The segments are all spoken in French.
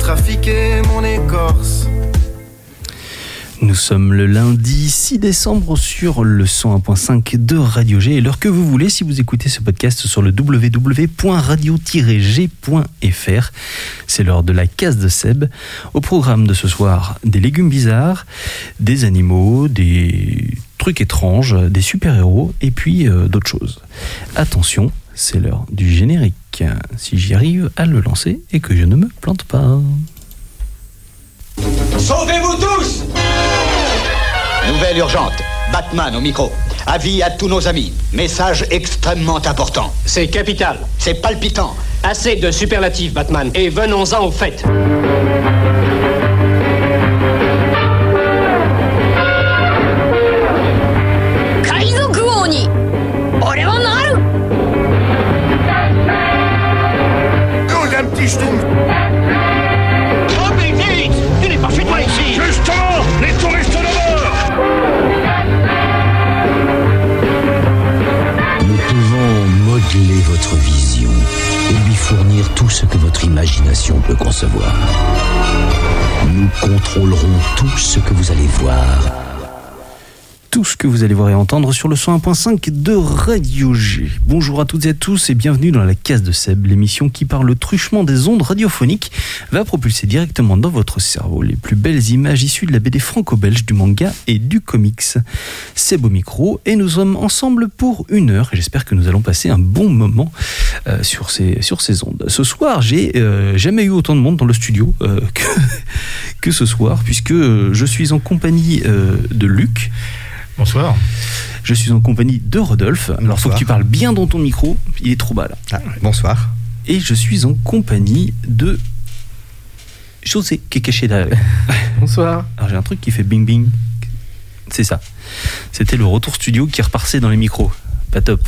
trafiquer mon écorce. Nous sommes le lundi 6 décembre sur le 101.5 de Radio G. Et l'heure que vous voulez, si vous écoutez ce podcast sur le www.radio-g.fr, c'est l'heure de la case de Seb. Au programme de ce soir, des légumes bizarres, des animaux, des trucs étranges, des super-héros et puis d'autres choses. Attention, c'est l'heure du générique. Si j'y arrive à le lancer et que je ne me plante pas. Sauvez-vous tous! Nouvelle urgente. Batman au micro. Avis à tous nos amis. Message extrêmement important. C'est capital. C'est palpitant. Assez de superlatifs, Batman. Et venons-en au fait. Good empty stump. Oh, mais vite! Tu n'es pas chez toi ici! Justement, les touristes d'abord. Nous pouvons modeler votre vision et lui fournir tout ce que votre imagination peut concevoir. Nous contrôlerons tout ce que vous allez voir. Tout ce que vous allez voir et entendre sur le 101.5 de Radio G. Bonjour à toutes et à tous et bienvenue dans la case de Seb, l'émission qui, par le truchement des ondes radiophoniques, va propulser directement dans votre cerveau les plus belles images issues de la BD franco-belge, du manga et du comics. Seb au micro et nous sommes ensemble pour 1 heure et j'espère que nous allons passer un bon moment sur ces ondes. Ce soir, j'ai jamais eu autant de monde dans le studio que ce soir, puisque je suis en compagnie de Luc. Bonsoir. Je suis en compagnie de Rodolphe. Alors, il faut que tu parles bien dans ton micro. Il est trop bas, là. Ah, bonsoir. Et je suis en compagnie de José, qui est caché derrière. Bonsoir. Alors, j'ai un truc qui fait bing bing. C'est ça. C'était le retour studio qui repassait dans les micros. Pas top.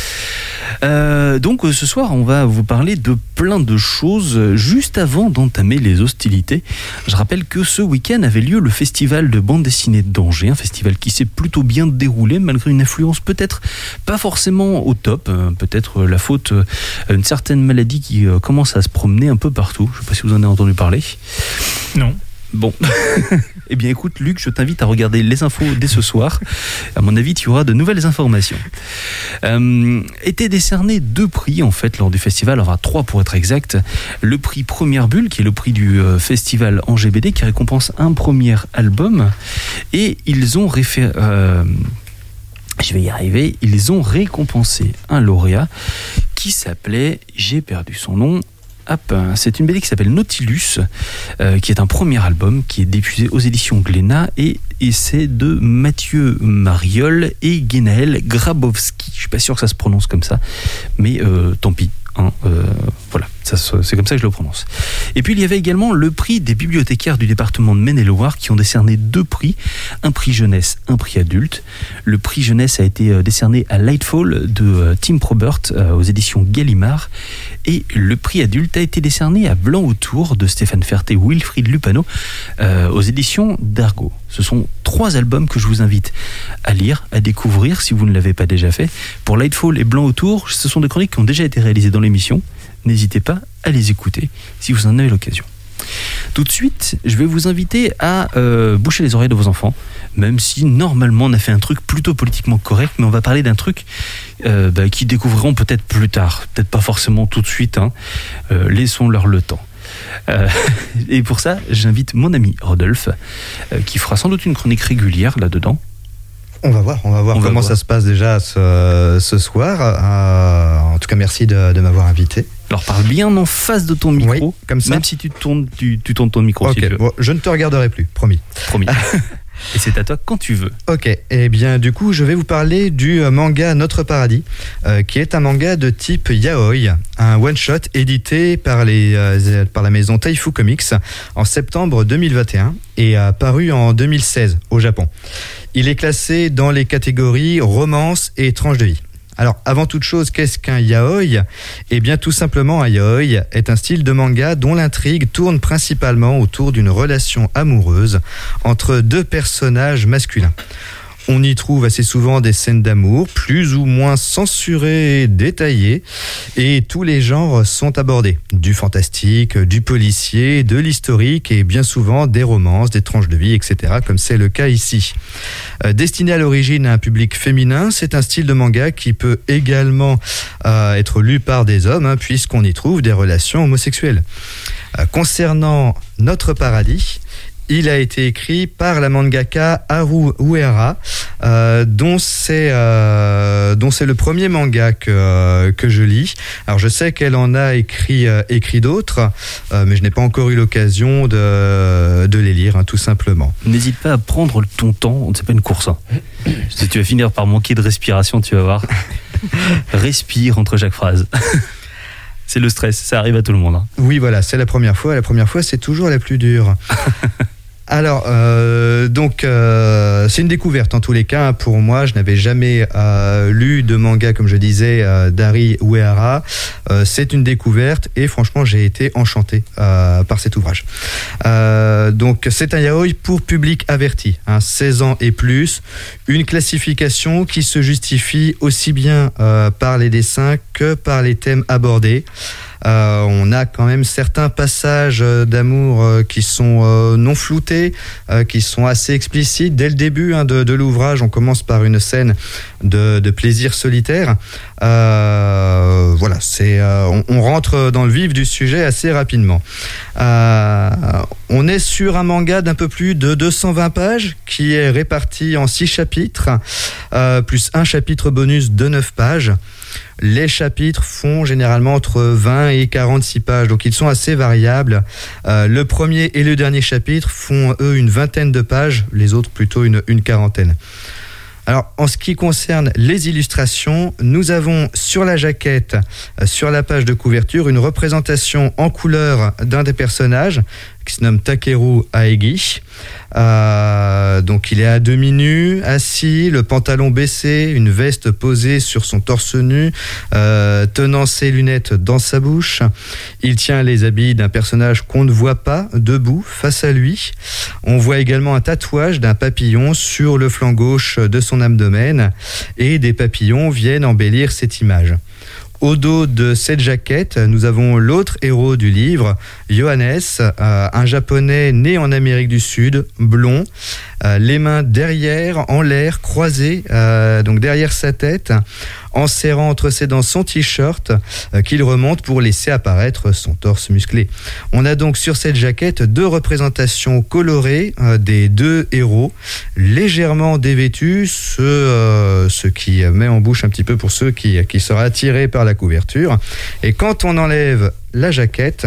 Donc ce soir on va vous parler de plein de choses. Juste avant d'entamer les hostilités, je rappelle que ce week-end avait lieu le festival de bande dessinée d'Angers, un festival qui s'est plutôt bien déroulé malgré une influence peut-être pas forcément au top, peut-être la faute à une certaine maladie qui commence à se promener un peu partout. Je ne sais pas si vous en avez entendu parler. Non. Bon, eh bien écoute Luc, je t'invite à regarder les infos dès ce soir. À mon avis, tu auras de nouvelles informations. Étaient décernés 2 prix en fait lors du festival, enfin 3 pour être exact. Le prix Première Bulle, qui est le prix du festival Angers BD, qui récompense un premier album. Et ils ont ils ont récompensé un lauréat qui s'appelait, j'ai perdu son nom. C'est une BD qui s'appelle Nautilus, qui est un premier album qui est diffusé aux éditions Glénat et c'est de Mathieu Mariol et Guénaël Grabowski. Je suis pas sûr que ça se prononce comme ça, mais tant pis. Voilà, c'est comme ça que je le prononce. Et puis il y avait également le prix des bibliothécaires du département de Maine-et-Loire qui ont décerné 2 prix, un prix jeunesse, un prix adulte. Le prix jeunesse a été décerné à Lightfall de Tim Probert aux éditions Gallimard et le prix adulte a été décerné à Blanc autour de Stéphane Ferté et Wilfried Lupano aux éditions d'Argo. Ce sont 3 albums que je vous invite à lire, à découvrir si vous ne l'avez pas déjà fait. Pour Lightfall et Blanc autour, ce sont des chroniques qui ont déjà été réalisées dans l'émission. N'hésitez pas à les écouter si vous en avez l'occasion. Tout de suite, je vais vous inviter à boucher les oreilles de vos enfants, même si normalement on a fait un truc plutôt politiquement correct, mais on va parler d'un truc qu'ils découvriront peut-être plus tard, peut-être pas forcément tout de suite, laissons-leur le temps. Et pour ça, j'invite mon ami Rodolphe, qui fera sans doute une chronique régulière là-dedans. On va voir comment ça se passe déjà ce soir. En tout cas, merci de m'avoir invité. Alors parle bien en face de ton micro, oui, comme ça. Même si tu tournes ton micro. Ok, si tu veux. Bon, je ne te regarderai plus, promis. Et c'est à toi quand tu veux. Ok, et bien du coup je vais vous parler du manga Notre Paradis, qui est un manga de type yaoi, un one-shot édité par la maison Taifu Comics en septembre 2021 et paru en 2016 au Japon. Il est classé dans les catégories romance et tranche de vie. Alors, avant toute chose, qu'est-ce qu'un yaoi ? Eh bien, tout simplement, un yaoi est un style de manga dont l'intrigue tourne principalement autour d'une relation amoureuse entre 2 personnages masculins. On y trouve assez souvent des scènes d'amour, plus ou moins censurées et détaillées, et tous les genres sont abordés. Du fantastique, du policier, de l'historique et bien souvent des romances, des tranches de vie, etc., comme c'est le cas ici. Destiné à l'origine à un public féminin, c'est un style de manga qui peut également être lu par des hommes, puisqu'on y trouve des relations homosexuelles. Concernant Notre Paradis, il a été écrit par la mangaka Haru Uehara, dont c'est le premier manga que je lis. Alors je sais qu'elle en a écrit d'autres, mais je n'ai pas encore eu l'occasion de les lire, tout simplement. N'hésite pas à prendre ton temps, c'est pas une course. Si tu vas finir par manquer de respiration, tu vas voir. Respire entre chaque phrase. C'est le stress, ça arrive à tout le monde. Oui, voilà, c'est la première fois. La première fois, c'est toujours la plus dure. Alors, c'est une découverte en tous les cas pour moi. Je n'avais jamais lu de manga, comme je disais, d'Haru Uehara. C'est une découverte et franchement, j'ai été enchanté par cet ouvrage. C'est un yaoi pour public averti, 16 ans et plus. Une classification qui se justifie aussi bien par les dessins que par les thèmes abordés. On a quand même certains passages d'amour qui sont non floutés, qui sont assez explicites. Dès le début de l'ouvrage, on commence par une scène de plaisir solitaire. On rentre dans le vif du sujet assez rapidement. On est sur un manga d'un peu plus de 220 pages qui est réparti en 6 chapitres, plus un chapitre bonus de 9 pages. Les chapitres font généralement entre 20 et 46 pages, donc ils sont assez variables. Le premier et le dernier chapitre font, eux, une vingtaine de pages, les autres plutôt une quarantaine. Alors, en ce qui concerne les illustrations, nous avons sur la jaquette, sur la page de couverture, une représentation en couleur d'un des personnages, qui se nomme Takeru Aegi. Donc il est à demi nu, assis, le pantalon baissé, une veste posée sur son torse nu, tenant ses lunettes dans sa bouche. Il tient les habits d'un personnage qu'on ne voit pas, debout, face à lui. On voit également un tatouage d'un papillon sur le flanc gauche de son abdomen, et des papillons viennent embellir cette image. Au dos de cette jaquette, nous avons l'autre héros du livre, Yohannes, un japonais né en Amérique du Sud, blond, les mains derrière, en l'air, croisées, donc derrière sa tête, en serrant entre ses dents son t-shirt qu'il remonte pour laisser apparaître son torse musclé. On a donc sur cette jaquette 2 représentations colorées des 2 héros, légèrement dévêtus, ce qui met en bouche un petit peu pour ceux qui seraient attirés par la couverture. Et quand on enlève la jaquette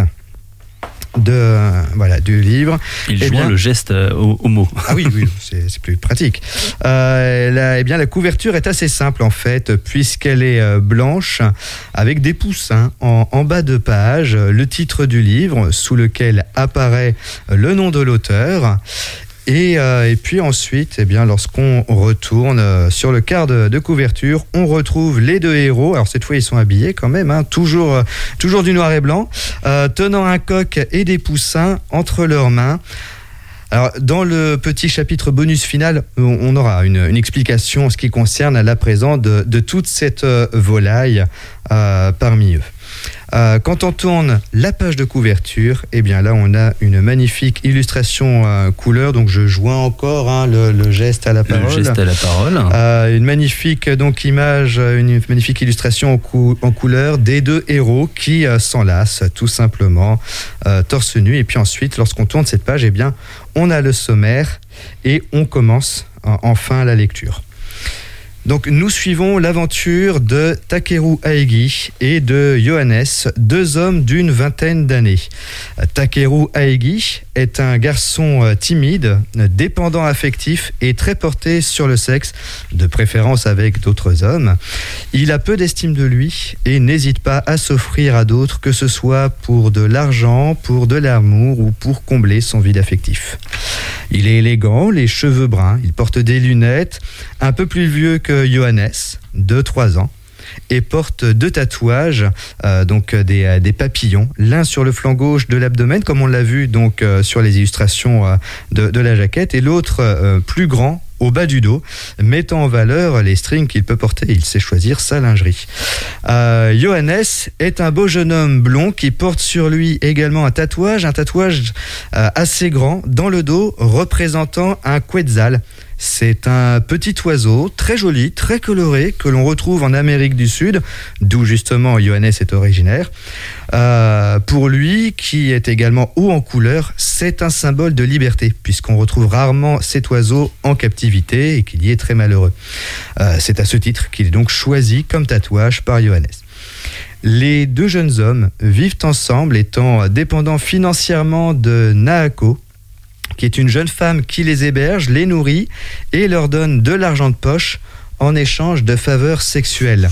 du livre, il joint le geste au mot. Ah oui, c'est plus pratique. La couverture est assez simple en fait, puisqu'elle est blanche avec des poussins en bas de page, le titre du livre sous lequel apparaît le nom de l'auteur. Et puis ensuite, lorsqu'on retourne sur le quart de couverture, on retrouve les 2 héros. Alors cette fois, ils sont habillés quand même, toujours du noir et blanc, tenant un coq et des poussins entre leurs mains. Alors, dans le petit chapitre bonus final, on aura une explication en ce qui concerne la présence de toute cette volaille parmi eux. Quand on tourne la page de couverture, là on a une magnifique illustration couleur, donc je joins encore le geste à la parole. Le geste à la parole. Une magnifique image, une magnifique illustration en couleur des 2 héros qui s'enlacent tout simplement torse nu. Et puis ensuite, lorsqu'on tourne cette page, on a le sommaire et on commence enfin la lecture. Donc nous suivons l'aventure de Takeru Aegi et de Yohannes, 2 hommes d'une vingtaine d'années. Takeru Aegi est un garçon timide, dépendant affectif et très porté sur le sexe, de préférence avec d'autres hommes. Il a peu d'estime de lui et n'hésite pas à s'offrir à d'autres, que ce soit pour de l'argent, pour de l'amour ou pour combler son vide affectif. Il est élégant, les cheveux bruns, il porte des lunettes, un peu plus vieux que Yohannes, de 3 ans, et porte 2 tatouages, des papillons, l'un sur le flanc gauche de l'abdomen, comme on l'a vu sur les illustrations de la jaquette, et l'autre plus grand au bas du dos, mettant en valeur les strings qu'il peut porter. Il sait choisir sa lingerie. Johannes est un beau jeune homme blond qui porte sur lui également un tatouage assez grand dans le dos représentant un quetzal. C'est un petit oiseau très joli, très coloré que l'on retrouve en Amérique du Sud, d'où justement Johannes est originaire. Pour lui, qui est également haut en couleur, c'est un symbole de liberté, puisqu'on retrouve rarement cet oiseau en captivité et qu'il y est très malheureux. C'est à ce titre qu'il est donc choisi comme tatouage par Johannes. Les deux jeunes hommes vivent ensemble, étant dépendants financièrement de Naoko, qui est une jeune femme qui les héberge, les nourrit et leur donne de l'argent de poche en échange de faveurs sexuelles.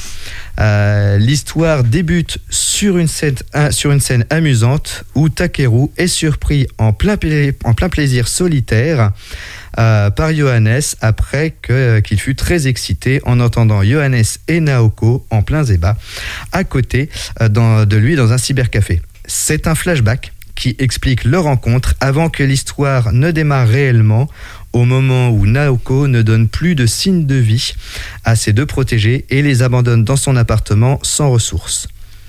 L'histoire débute sur une scène amusante où Takeru est surpris en plein plaisir solitaire par Johannes après qu'il fut très excité en entendant Johannes et Naoko en plein débat à côté de lui dans un cybercafé. C'est un flashback qui explique leur rencontre avant que l'histoire ne démarre réellement, au moment où Naoko ne donne plus de signes de vie à ses deux protégés et les abandonne dans son appartement sans ressources.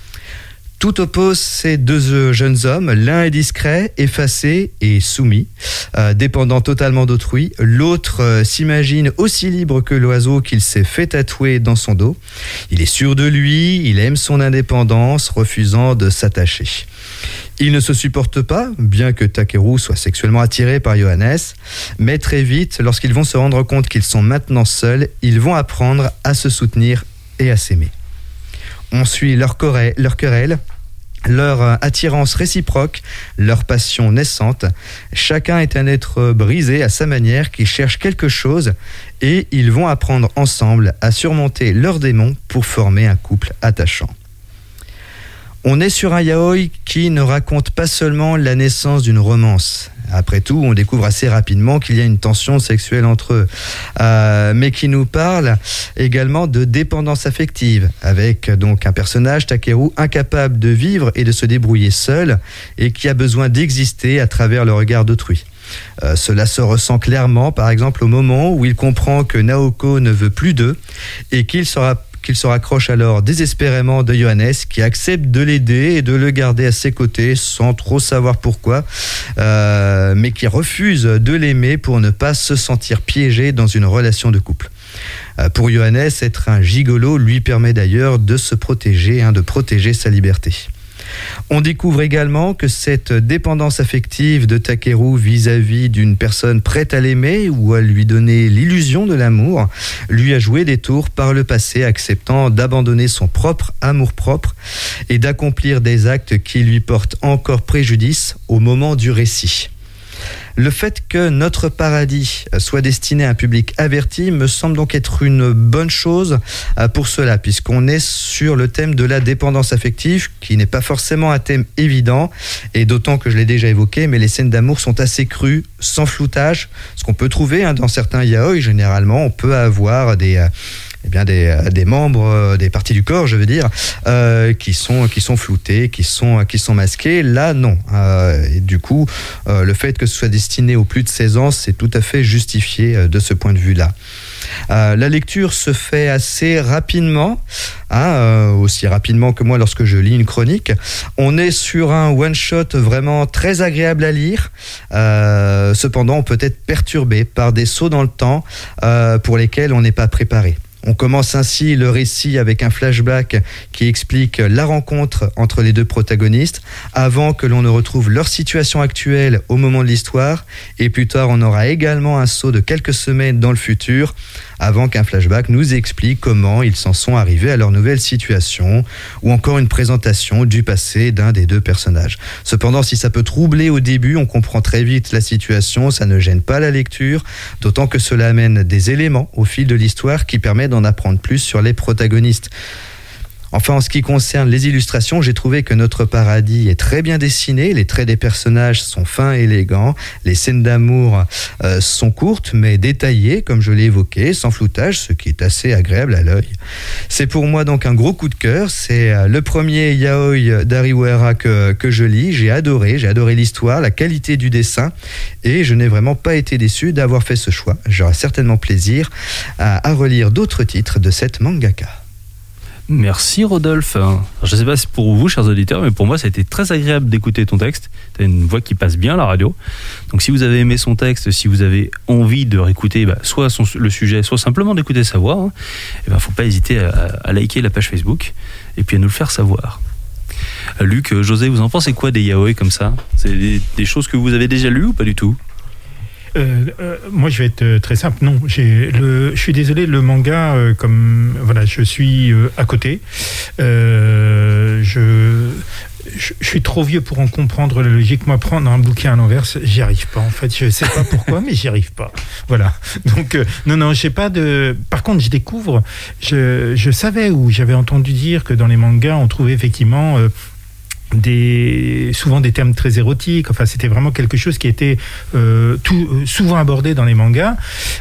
Tout oppose ces deux jeunes hommes. L'un est discret, effacé et soumis, dépendant totalement d'autrui. L'autre s'imagine aussi libre que l'oiseau qu'il s'est fait tatouer dans son dos. Il est sûr de lui, il aime son indépendance, refusant de s'attacher. Ils ne se supportent pas, bien que Takeru soit sexuellement attiré par Johannes, mais très vite, lorsqu'ils vont se rendre compte qu'ils sont maintenant seuls, ils vont apprendre à se soutenir et à s'aimer. On suit leur querelle, leur attirance réciproque, leur passion naissante. Chacun est un être brisé à sa manière qui cherche quelque chose et ils vont apprendre ensemble à surmonter leurs démons pour former un couple attachant. On est sur un yaoi qui ne raconte pas seulement la naissance d'une romance. Après tout, on découvre assez rapidement qu'il y a une tension sexuelle entre eux, mais qui nous parle également de dépendance affective, avec donc un personnage, Takeru, incapable de vivre et de se débrouiller seul, et qui a besoin d'exister à travers le regard d'autrui. Cela se ressent clairement, par exemple, au moment où il comprend que Naoko ne veut plus d'eux, et qu'il se raccroche alors désespérément de Johannes, qui accepte de l'aider et de le garder à ses côtés sans trop savoir pourquoi, mais qui refuse de l'aimer pour ne pas se sentir piégé dans une relation de couple. Pour Johannes, être un gigolo lui permet d'ailleurs de se protéger, de protéger sa liberté. On découvre également que cette dépendance affective de Takeru vis-à-vis d'une personne prête à l'aimer ou à lui donner l'illusion de l'amour lui a joué des tours par le passé, acceptant d'abandonner son propre amour-propre et d'accomplir des actes qui lui portent encore préjudice au moment du récit. Le fait que Notre Paradis soit destiné à un public averti me semble donc être une bonne chose pour cela, puisqu'on est sur le thème de la dépendance affective, qui n'est pas forcément un thème évident, et d'autant que je l'ai déjà évoqué, mais les scènes d'amour sont assez crues, sans floutage, ce qu'on peut trouver dans certains yaoi. Généralement, on peut avoir des membres, des parties du corps, je veux dire, qui sont floutés, qui sont masqués. Là, non. Et du coup, le fait que ce soit destiné aux plus de 16 ans, c'est tout à fait justifié de ce point de vue-là. La lecture se fait assez rapidement, aussi rapidement que moi lorsque je lis une chronique. On est sur un one-shot vraiment très agréable à lire. Cependant, on peut être perturbé par des sauts dans le temps pour lesquels on n'est pas préparé. On commence ainsi le récit avec un flashback qui explique la rencontre entre les deux protagonistes avant que l'on ne retrouve leur situation actuelle au moment de l'histoire, et plus tard on aura également un saut de quelques semaines dans le futur avant qu'un flashback nous explique comment ils s'en sont arrivés à leur nouvelle situation, ou encore une présentation du passé d'un des deux personnages. Cependant, si ça peut troubler au début, on comprend très vite la situation, ça ne gêne pas la lecture, d'autant que cela amène des éléments au fil de l'histoire qui permettent d'en apprendre plus sur les protagonistes. Enfin, en ce qui concerne les illustrations, j'ai trouvé que Notre Paradis est très bien dessiné, les traits des personnages sont fins et élégants, les scènes d'amour sont courtes mais détaillées, comme je l'ai évoqué, sans floutage, ce qui est assez agréable à l'œil. C'est pour moi donc un gros coup de cœur, c'est le premier yaoi d'Ari Uehara que je lis, j'ai adoré l'histoire, la qualité du dessin, et je n'ai vraiment pas été déçu d'avoir fait ce choix. J'aurai certainement plaisir à relire d'autres titres de cette mangaka. Merci Rodolphe. Je ne sais pas si pour vous, chers auditeurs, mais pour moi, ça a été très agréable d'écouter ton texte. Tu as une voix qui passe bien à la radio. Donc si vous avez aimé son texte, si vous avez envie de réécouter soit le sujet, soit simplement d'écouter sa voix, il ne faut pas hésiter à liker la page Facebook et puis à nous le faire savoir. Luc, José, vous en pensez quoi des yaoi comme ça ? C'est des choses que vous avez déjà lues ou pas du tout ? Moi, je vais être très simple. Non, je suis désolé, le manga, comme voilà, je suis à côté. Je suis trop vieux pour en comprendre la logique. Moi, prendre un bouquin à l'envers, j'y arrive pas. En fait, je sais pas pourquoi, mais j'y arrive pas. Voilà. Donc, non, j'ai pas de. Par contre, je découvre. Je savais ou j'avais entendu dire que dans les mangas, on trouvait effectivement. Souvent des termes très érotiques. Enfin, c'était vraiment quelque chose qui était souvent abordé dans les mangas.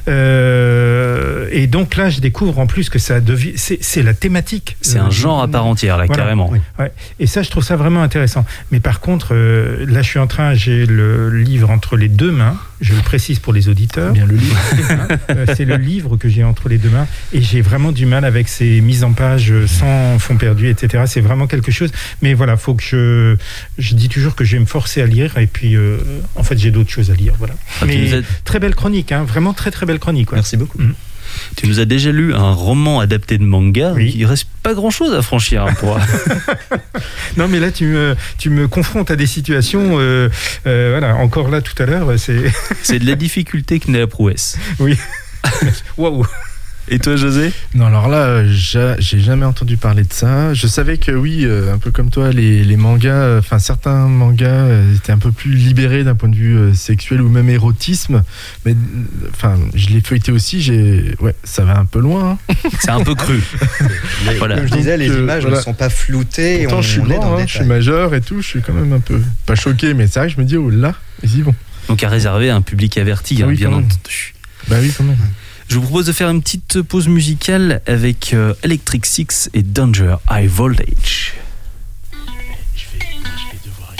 Et donc là, je découvre en plus que c'est la thématique. C'est un genre à part entière, là, voilà, carrément. Oui. Ouais. Et ça, je trouve ça vraiment intéressant. Mais par contre, là, j'ai le livre entre les deux mains. Je le précise pour les auditeurs. Bien le livre. C'est le livre que j'ai entre les deux mains. Et j'ai vraiment du mal avec ces mises en page sans fond perdu, etc. C'est vraiment quelque chose. Mais voilà, faut que je dis toujours que je vais me forcer à lire. Et puis, en fait, j'ai d'autres choses à lire. Voilà. Mais très belle chronique, hein, vraiment très très belle chronique. Ouais. Merci beaucoup. Tu nous as déjà lu un roman adapté de manga. Oui. Il reste pas grand chose à franchir pour... Non, mais là tu me confrontes à des situations voilà, encore là tout à l'heure c'est de la difficulté que naît la prouesse. Oui. Waouh. Et toi, José ? Non, alors là, j'ai jamais entendu parler de ça. Je savais que oui, un peu comme toi, les mangas, enfin certains mangas étaient un peu plus libérés d'un point de vue sexuel ou même érotisme. Mais enfin, je l'ai feuilleté aussi. Ouais, ça va un peu loin. Hein. C'est un peu cru. Voilà. Comme je disais, les images ne sont pas floutées. Pourtant, je suis grand, je suis majeur et tout. Je suis quand même un peu pas choqué, mais c'est vrai que je me dis oh là, ils y vont. Donc à réserver à un public averti, oui, bien entendu. Bah oui, quand même. Je vous propose de faire une petite pause musicale avec Electric Six et Danger High Voltage. Je vais devoir...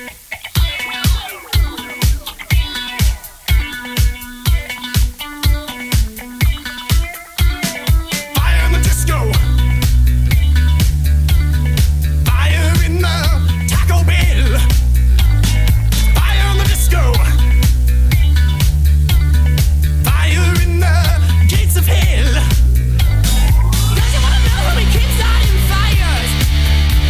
Fire in the disco. Fire in the Taco Bell. Fire in the disco. Fire in the gates of hell. Don't you wanna know how we keep starting fires?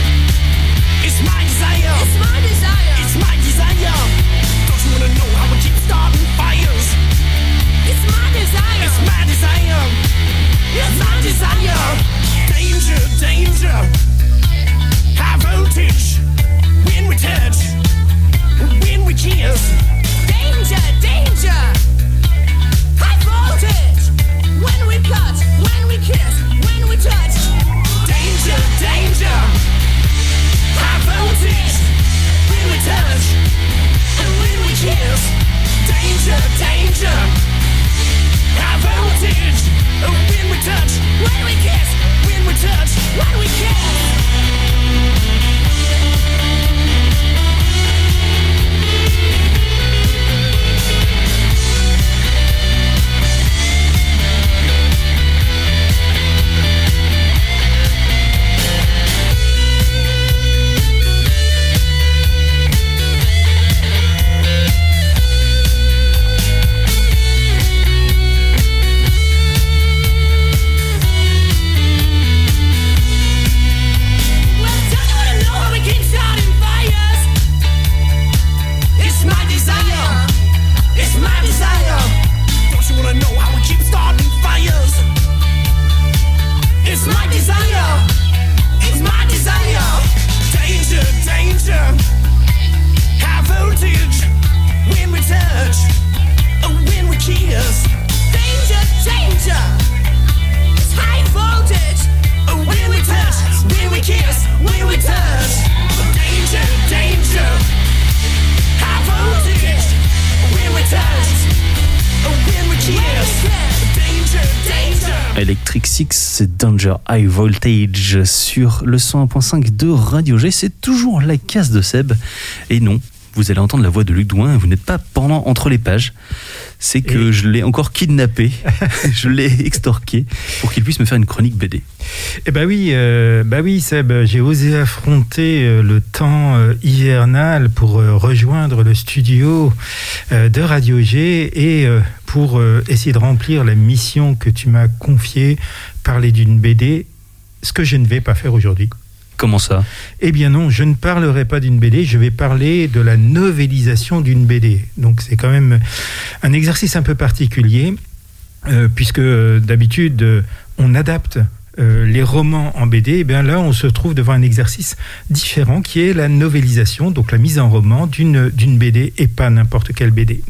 Electric Six, c'est Danger High Voltage sur le 101.5 de Radio G. C'est toujours la case de Seb. Et non, vous allez entendre la voix de Luc Douin, vous n'êtes pas pendant entre les pages. C'est que je l'ai encore kidnappé, je l'ai extorqué pour qu'il puisse me faire une chronique BD. Eh ben oui, Seb, j'ai osé affronter le temps hivernal pour rejoindre le studio de Radio G et pour essayer de remplir la mission que tu m'as confiée, parler d'une BD, ce que je ne vais pas faire aujourd'hui. Comment ça ? Eh bien non, je ne parlerai pas d'une BD, je vais parler de la novélisation d'une BD. Donc c'est quand même un exercice un peu particulier, puisque d'habitude on adapte les romans en BD. Et bien là on se trouve devant un exercice différent qui est la novélisation, donc la mise en roman d'une BD et pas n'importe quelle BD.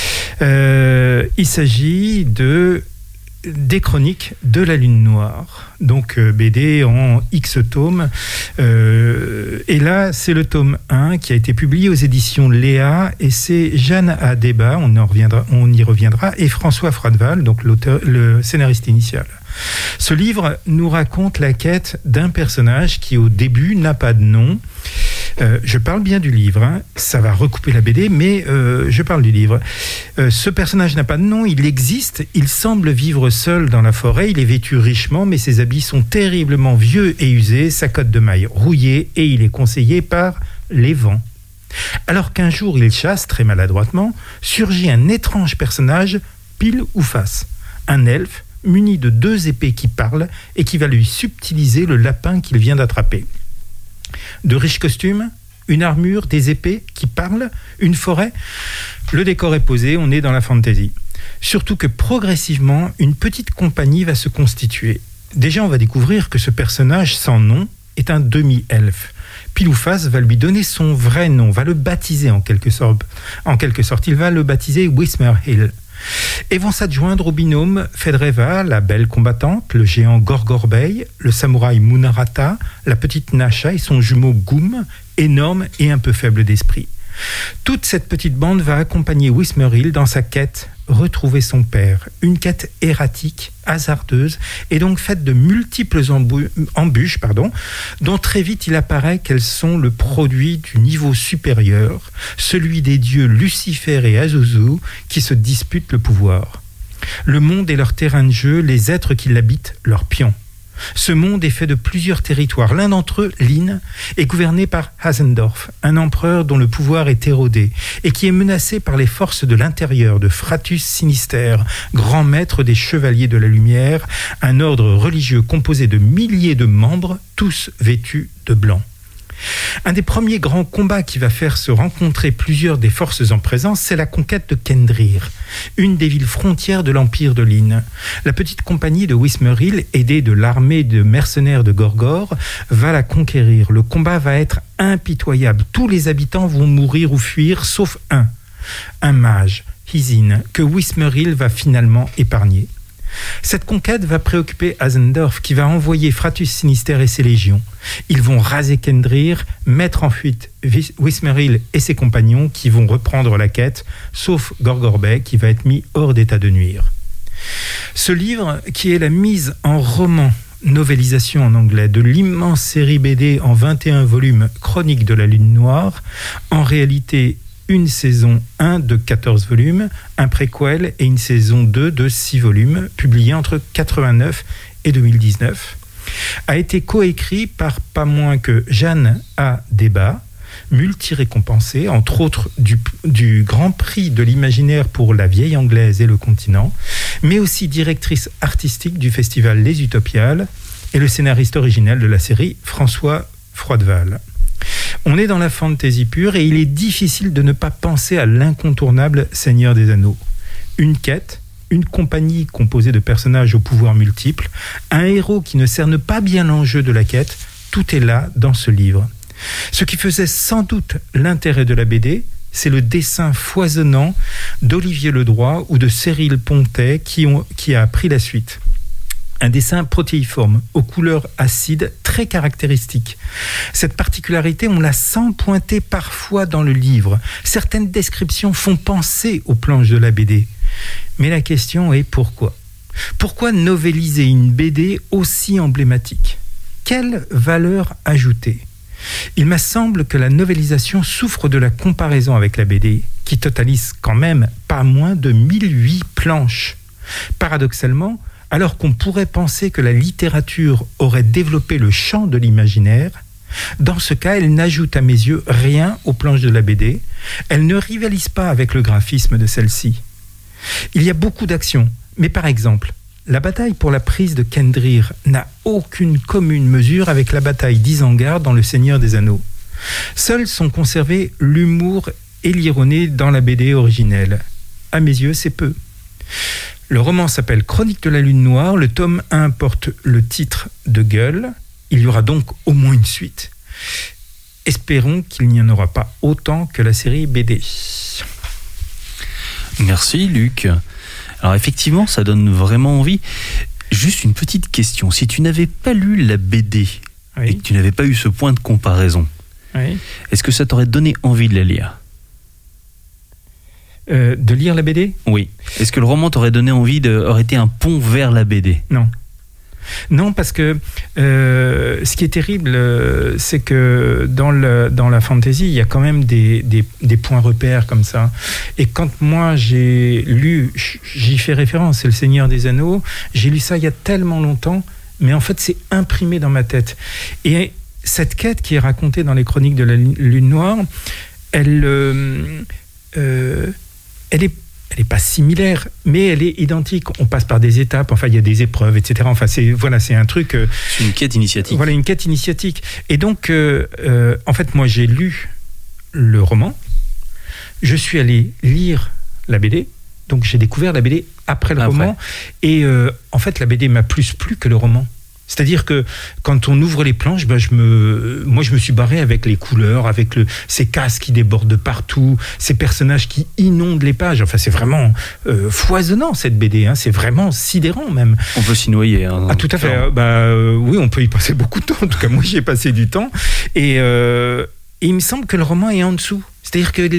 Il s'agit des Chroniques de la Lune Noire, donc BD en X tomes, et là c'est le tome 1 qui a été publié aux éditions Léa, et c'est Jeanne A. Débat, on y reviendra, et François Froideval, donc l'auteur, le scénariste initial. Ce livre nous raconte la quête d'un personnage qui au début n'a pas de nom. Je parle bien du livre, hein. Ça va recouper la BD, mais je parle du livre. Ce personnage n'a pas de nom, il existe, il semble vivre seul dans la forêt, il est vêtu richement, mais ses habits sont terriblement vieux et usés, sa cotte de maille rouillée, et il est conseillé par les vents. Alors qu'un jour il chasse, très maladroitement, surgit un étrange personnage, pile ou face, un elfe, muni de 2 épées qui parlent et qui va lui subtiliser le lapin qu'il vient d'attraper. De riches costumes, une armure, des épées qui parlent, une forêt. Le décor est posé, on est dans la fantasy. Surtout que progressivement, une petite compagnie va se constituer. Déjà, on va découvrir que ce personnage sans nom est un demi-elfe. Pile ou face va lui donner son vrai nom, va le baptiser en quelque sorte. Il va le baptiser Whismerhill. Et vont s'adjoindre au binôme Fedreva, la belle combattante, le géant Gorgorbei, le samouraï Munarata, la petite Nasha et son jumeau Goum, énorme et un peu faible d'esprit. Toute cette petite bande va accompagner Whismerhill dans sa quête, retrouver son père. Une quête erratique, hasardeuse, et donc faite de multiples embûches, dont très vite il apparaît qu'elles sont le produit du niveau supérieur, celui des dieux Lucifer et Azuzu, qui se disputent le pouvoir. Le monde est leur terrain de jeu, les êtres qui l'habitent, leurs pions. Ce monde est fait de plusieurs territoires. L'un d'entre eux, Lynn, est gouverné par Hasendorf, un empereur dont le pouvoir est érodé et qui est menacé par les forces de l'intérieur de Fratus Sinister, grand maître des Chevaliers de la Lumière, un ordre religieux composé de milliers de membres, tous vêtus de blanc. Un des premiers grands combats qui va faire se rencontrer plusieurs des forces en présence, c'est la conquête de Kendrir, une des villes frontières de l'empire de Lynn. La petite compagnie de Whismerhill, aidée de l'armée de mercenaires de Gorgor, va la conquérir. Le combat va être impitoyable. Tous les habitants vont mourir ou fuir, sauf un mage, Hisin, que Whismerhill va finalement épargner. Cette conquête va préoccuper Hasendorf, qui va envoyer Fratus Sinister et ses légions. Ils vont raser Kendrir, mettre en fuite Whismerhill et ses compagnons qui vont reprendre la quête, sauf Gorgorbei qui va être mis hors d'état de nuire. Ce livre, qui est la mise en roman, novélisation en anglais, de l'immense série BD en 21 volumes Chroniques de la Lune Noire, en réalité une saison 1 de 14 volumes, un préquel et une saison 2 de 6 volumes, publiés entre 89 et 2019, a été coécrit par pas moins que Jeanne A. Débat, multi-récompensée, entre autres du Grand Prix de l'Imaginaire pour la Vieille Anglaise et le Continent, mais aussi directrice artistique du festival Les Utopiales et le scénariste original de la série, François Froideval. On est dans la fantasy pure et il est difficile de ne pas penser à l'incontournable Seigneur des Anneaux. Une quête, une compagnie composée de personnages aux pouvoirs multiples, un héros qui ne cerne pas bien l'enjeu de la quête, tout est là dans ce livre. Ce qui faisait sans doute l'intérêt de la BD, c'est le dessin foisonnant d'Olivier Ledroit ou de Cyril Pontet qui a pris la suite. Un dessin protéiforme, aux couleurs acides, très caractéristiques. Cette particularité, on la sent pointer parfois dans le livre. Certaines descriptions font penser aux planches de la BD. Mais la question est pourquoi ? Pourquoi novéliser une BD aussi emblématique ? Quelle valeur ajoutée ? Il me semble que la novélisation souffre de la comparaison avec la BD, qui totalise quand même pas moins de 1008 planches. Paradoxalement, alors qu'on pourrait penser que la littérature aurait développé le champ de l'imaginaire, dans ce cas, elle n'ajoute à mes yeux rien aux planches de la BD. Elle ne rivalise pas avec le graphisme de celle-ci. Il y a beaucoup d'actions, mais par exemple, la bataille pour la prise de Kendrir n'a aucune commune mesure avec la bataille d'Isengard dans Le Seigneur des Anneaux. Seuls sont conservés l'humour et l'ironie dans la BD originelle. À mes yeux, c'est peu. Le roman s'appelle Chronique de la Lune Noire. Le tome 1 porte le titre de Gueule. Il y aura donc au moins une suite. Espérons qu'il n'y en aura pas autant que la série BD. Merci Luc. Alors effectivement, ça donne vraiment envie. Juste une petite question. Si tu n'avais pas lu la BD et que tu n'avais pas eu ce point de comparaison, est-ce que ça t'aurait donné envie de la lire ? De lire la BD ? Oui. Est-ce que le roman t'aurait donné envie aurait été un pont vers la BD ? Non. Non, parce que ce qui est terrible, c'est que dans la fantasy, il y a quand même des points repères comme ça. Et quand moi j'ai lu, j'y fais référence, c'est Le Seigneur des Anneaux, j'ai lu ça il y a tellement longtemps, mais en fait c'est imprimé dans ma tête. Et cette quête qui est racontée dans les Chroniques de la Lune Noire, elle est pas similaire, mais elle est identique. On passe par des étapes, enfin il y a des épreuves, etc. Enfin c'est un truc. C'est une quête initiatique. Voilà, une quête initiatique. Et donc, en fait, moi j'ai lu le roman, je suis allé lire la BD, donc j'ai découvert la BD après le roman, et en fait la BD m'a plus plu que le roman. C'est-à-dire que quand on ouvre les planches, je me suis barré avec les couleurs, avec ces cases qui débordent de partout, ces personnages qui inondent les pages. Enfin, c'est vraiment foisonnant cette BD. Hein. C'est vraiment sidérant même. On peut s'y noyer. Hein, ah, tout à fait. Oui, on peut y passer beaucoup de temps. En tout cas, moi, j'y ai passé du temps. Et il me semble que le roman est en dessous. C'est-à-dire que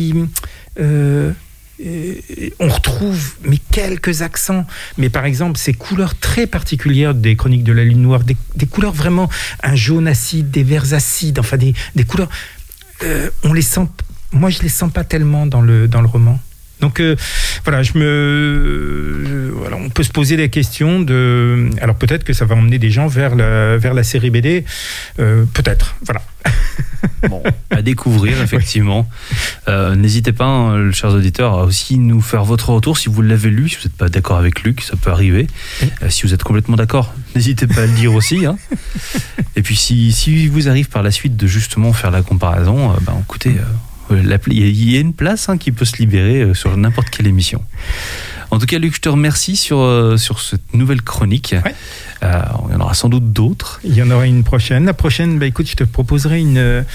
on retrouve quelques accents, mais par exemple ces couleurs très particulières des Chroniques de la Lune Noire, des couleurs vraiment, un jaune acide, des verts acides, enfin des couleurs, on les sent, moi je les sens pas tellement dans le roman. Donc voilà, on peut se poser des questions de, alors peut-être que ça va emmener des gens vers la série BD, peut-être, voilà. Bon, à découvrir effectivement. N'hésitez pas, chers auditeurs, à aussi nous faire votre retour si vous l'avez lu, si vous n'êtes pas d'accord avec Luc, ça peut arriver. Si vous êtes complètement d'accord, n'hésitez pas à le dire aussi. Hein. Et puis si vous arrive par la suite de justement faire la comparaison, écoutez, il y a une place qui peut se libérer sur n'importe quelle émission. En tout cas, Luc, je te remercie sur cette nouvelle chronique. Ouais. Il y en aura sans doute d'autres. Il y en aura une prochaine. La prochaine, écoute, je te proposerai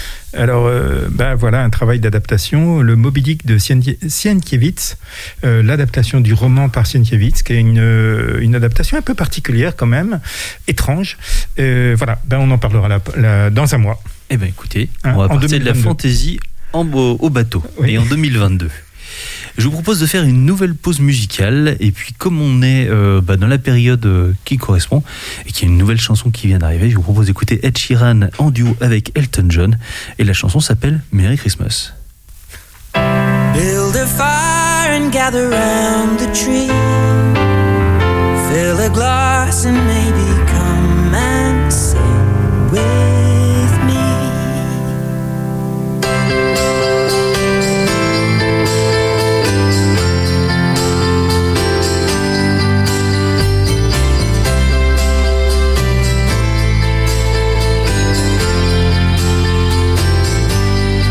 un travail d'adaptation, le Moby Dick de Sienkiewicz, l'adaptation du roman par Sienkiewicz, qui est une adaptation un peu particulière quand même, étrange. On en parlera dans un mois. Eh bien, écoutez, on va passer de la fantaisie au bateau, et en 2022. Je vous propose de faire une nouvelle pause musicale, et puis comme on est dans la période qui correspond, et qu'il y a une nouvelle chanson qui vient d'arriver, je vous propose d'écouter Ed Sheeran en duo avec Elton John, et la chanson s'appelle Merry Christmas. Build a fire and gather round the tree, fill a glass and maybe come and sing with me.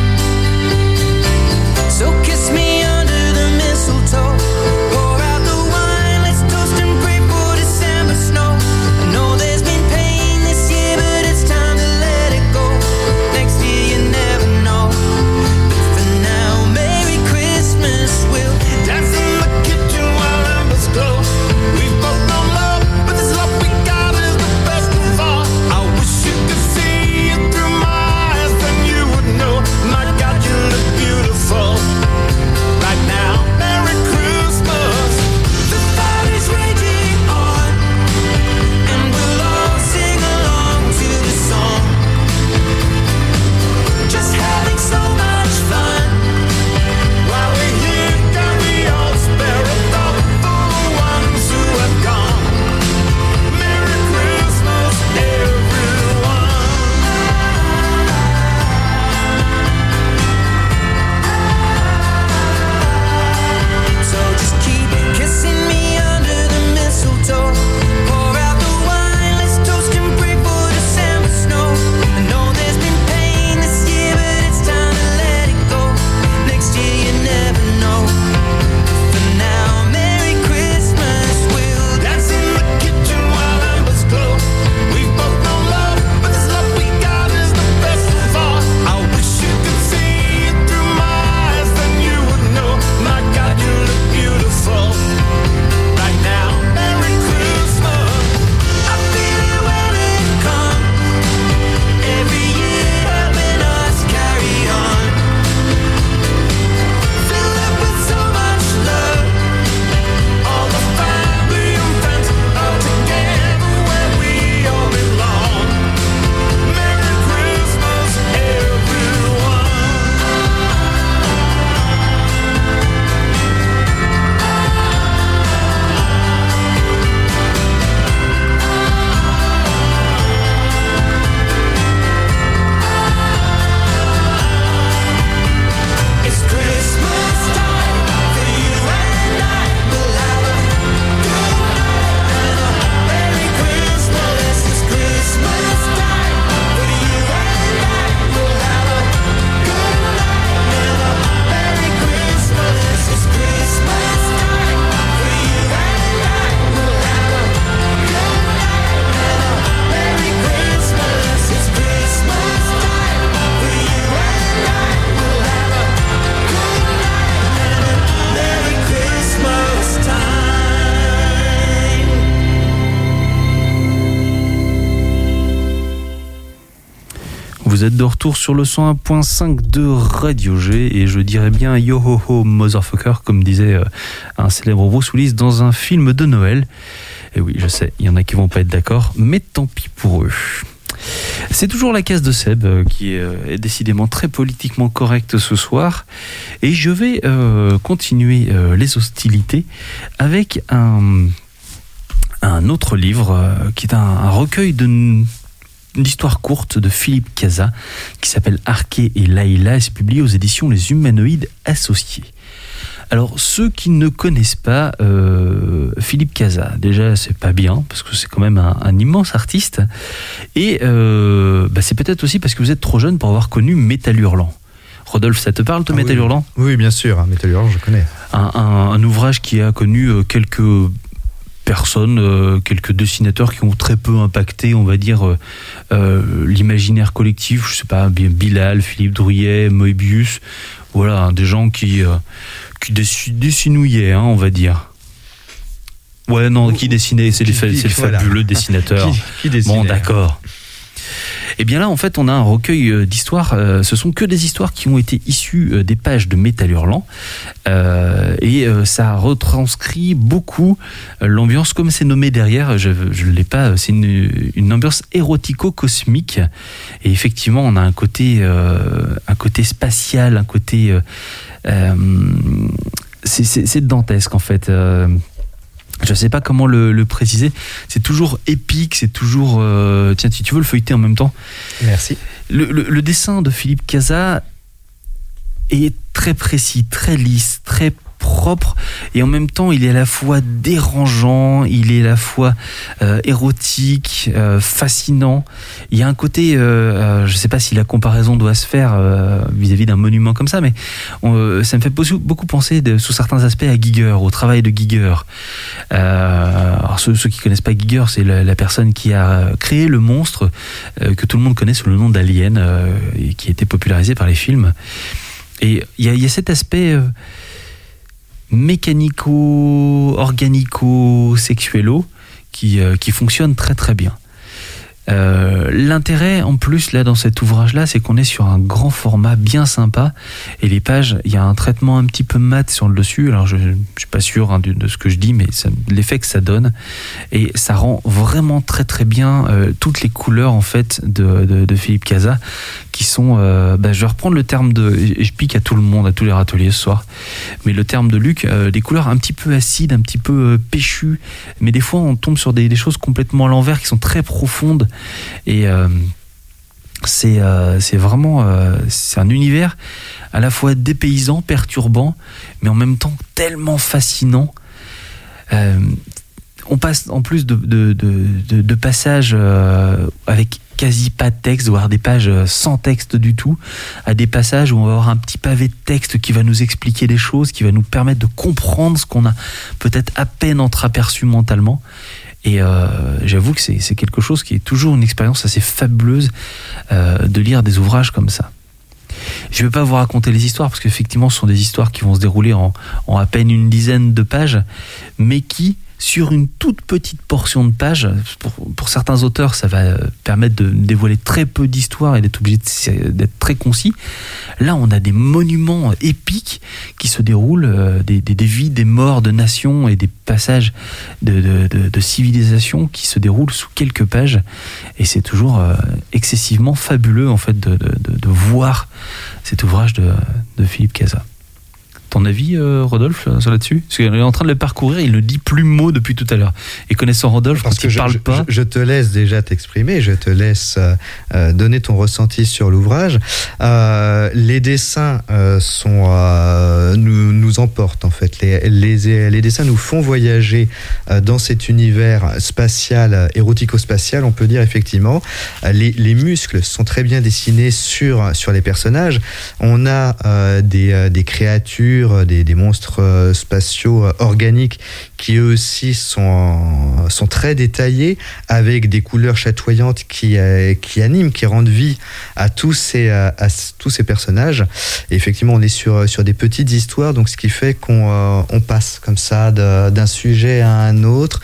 So kiss me under the mistletoe, pour out the Vous êtes de retour sur le 101.5 de Radio G et je dirais bien yo ho ho motherfucker comme disait un célèbre Bruce Willis dans un film de Noël. Et oui, je sais, il y en a qui vont pas être d'accord, mais tant pis pour eux. C'est toujours la case de Seb qui est décidément très politiquement correcte ce soir et je vais continuer les hostilités avec un autre livre qui est un recueil d'histoires courtes de Philippe Cazat qui s'appelle Arché et Laïla et c'est publié aux éditions Les Humanoïdes Associés. Alors, ceux qui ne connaissent pas Philippe Cazat, déjà, c'est pas bien, parce que c'est quand même un immense artiste. Et c'est peut-être aussi parce que vous êtes trop jeune pour avoir connu Métal Hurlant. Rodolphe, ça te parle, toi, Métal Hurlant ? Oui, bien sûr, Métal Hurlant, je connais. Un ouvrage qui a connu quelques personnes, quelques dessinateurs qui ont très peu impacté, on va dire, l'imaginaire collectif. Je sais pas, Bilal, Philippe Drouillet, Moebius, voilà, des gens qui dessinouillaient, on va dire. Ouais, non, qui dessinait, c'est le fabuleux dessinateur. Qui dessinait, bon, d'accord. Et bien là, en fait, on a un recueil d'histoires. Ce sont que des histoires qui ont été issues des pages de Métal Hurlant. Et ça retranscrit beaucoup l'ambiance, comme c'est nommé derrière. Je ne l'ai pas. C'est une ambiance érotico-cosmique. Et effectivement, on a un côté spatial, un côté. C'est dantesque, en fait. Je ne sais pas comment le préciser. C'est toujours épique, c'est toujours... Tiens, si tu veux le feuilleter en même temps. Merci. Le dessin de Philippe Cazat est très précis, très lisse, très propre, et en même temps, il est à la fois dérangeant, il est à la fois érotique, fascinant. Il y a un côté... je ne sais pas si la comparaison doit se faire vis-à-vis d'un monument comme ça, mais ça me fait beaucoup penser, sous certains aspects, à Giger, au travail de Giger. Alors ceux qui connaissent pas Giger, c'est la personne qui a créé le monstre que tout le monde connaît sous le nom d'Alien et qui a été popularisé par les films. Et il y a cet aspect mécanico-organico-sexuello qui fonctionne très très bien. L'intérêt en plus là dans cet ouvrage là, c'est qu'on est sur un grand format bien sympa et les pages, il y a un traitement un petit peu mat sur le dessus. Alors je suis pas sûr de ce que je dis, mais l'effet que ça donne, et ça rend vraiment très très bien toutes les couleurs en fait de Philippe Cazat qui sont je vais reprendre le terme et je pique à tout le monde, à tous les râteliers ce soir, mais le terme de Luc, des couleurs un petit peu acides, un petit peu péchues, mais des fois on tombe sur des choses complètement à l'envers qui sont très profondes. Et c'est vraiment c'est un univers à la fois dépaysant, perturbant, mais en même temps tellement fascinant. On passe en plus de passages avec quasi pas de texte, voire des pages sans texte du tout, à des passages où on va avoir un petit pavé de texte qui va nous expliquer des choses, qui va nous permettre de comprendre ce qu'on a peut-être à peine entreaperçu mentalement. Et j'avoue que c'est quelque chose qui est toujours une expérience assez fabuleuse de lire des ouvrages comme ça. Je ne vais pas vous raconter les histoires, parce qu'effectivement, ce sont des histoires qui vont se dérouler en à peine une dizaine de pages, mais qui, sur une toute petite portion de pages, pour certains auteurs, ça va permettre de dévoiler très peu d'histoires et d'être obligé d'être très concis. Là, on a des monuments épiques qui se déroulent, des vies, des morts de nations et des passages de civilisations qui se déroulent sous quelques pages. Et c'est toujours excessivement fabuleux, en fait, de voir cet ouvrage de Philippe Cazat. Ton avis, Rodolphe, sur là-dessus ? Parce qu'il est en train de le parcourir, il ne dit plus mot depuis tout à l'heure. Et connaissant Rodolphe, parce quand il ne parle pas... Je te laisse déjà t'exprimer, je te laisse donner ton ressenti sur l'ouvrage. Les dessins nous emportent, en fait. Les dessins nous font voyager dans cet univers spatial, érotico-spatial, on peut dire, effectivement. Les muscles sont très bien dessinés sur les personnages. On a des créatures créatures, des monstres spatiaux organiques qui eux aussi sont très détaillés, avec des couleurs chatoyantes qui animent, qui rendent vie à tous ces personnages. Et effectivement, on est sur des petites histoires, donc ce qui fait qu'on passe comme ça d'un sujet à un autre.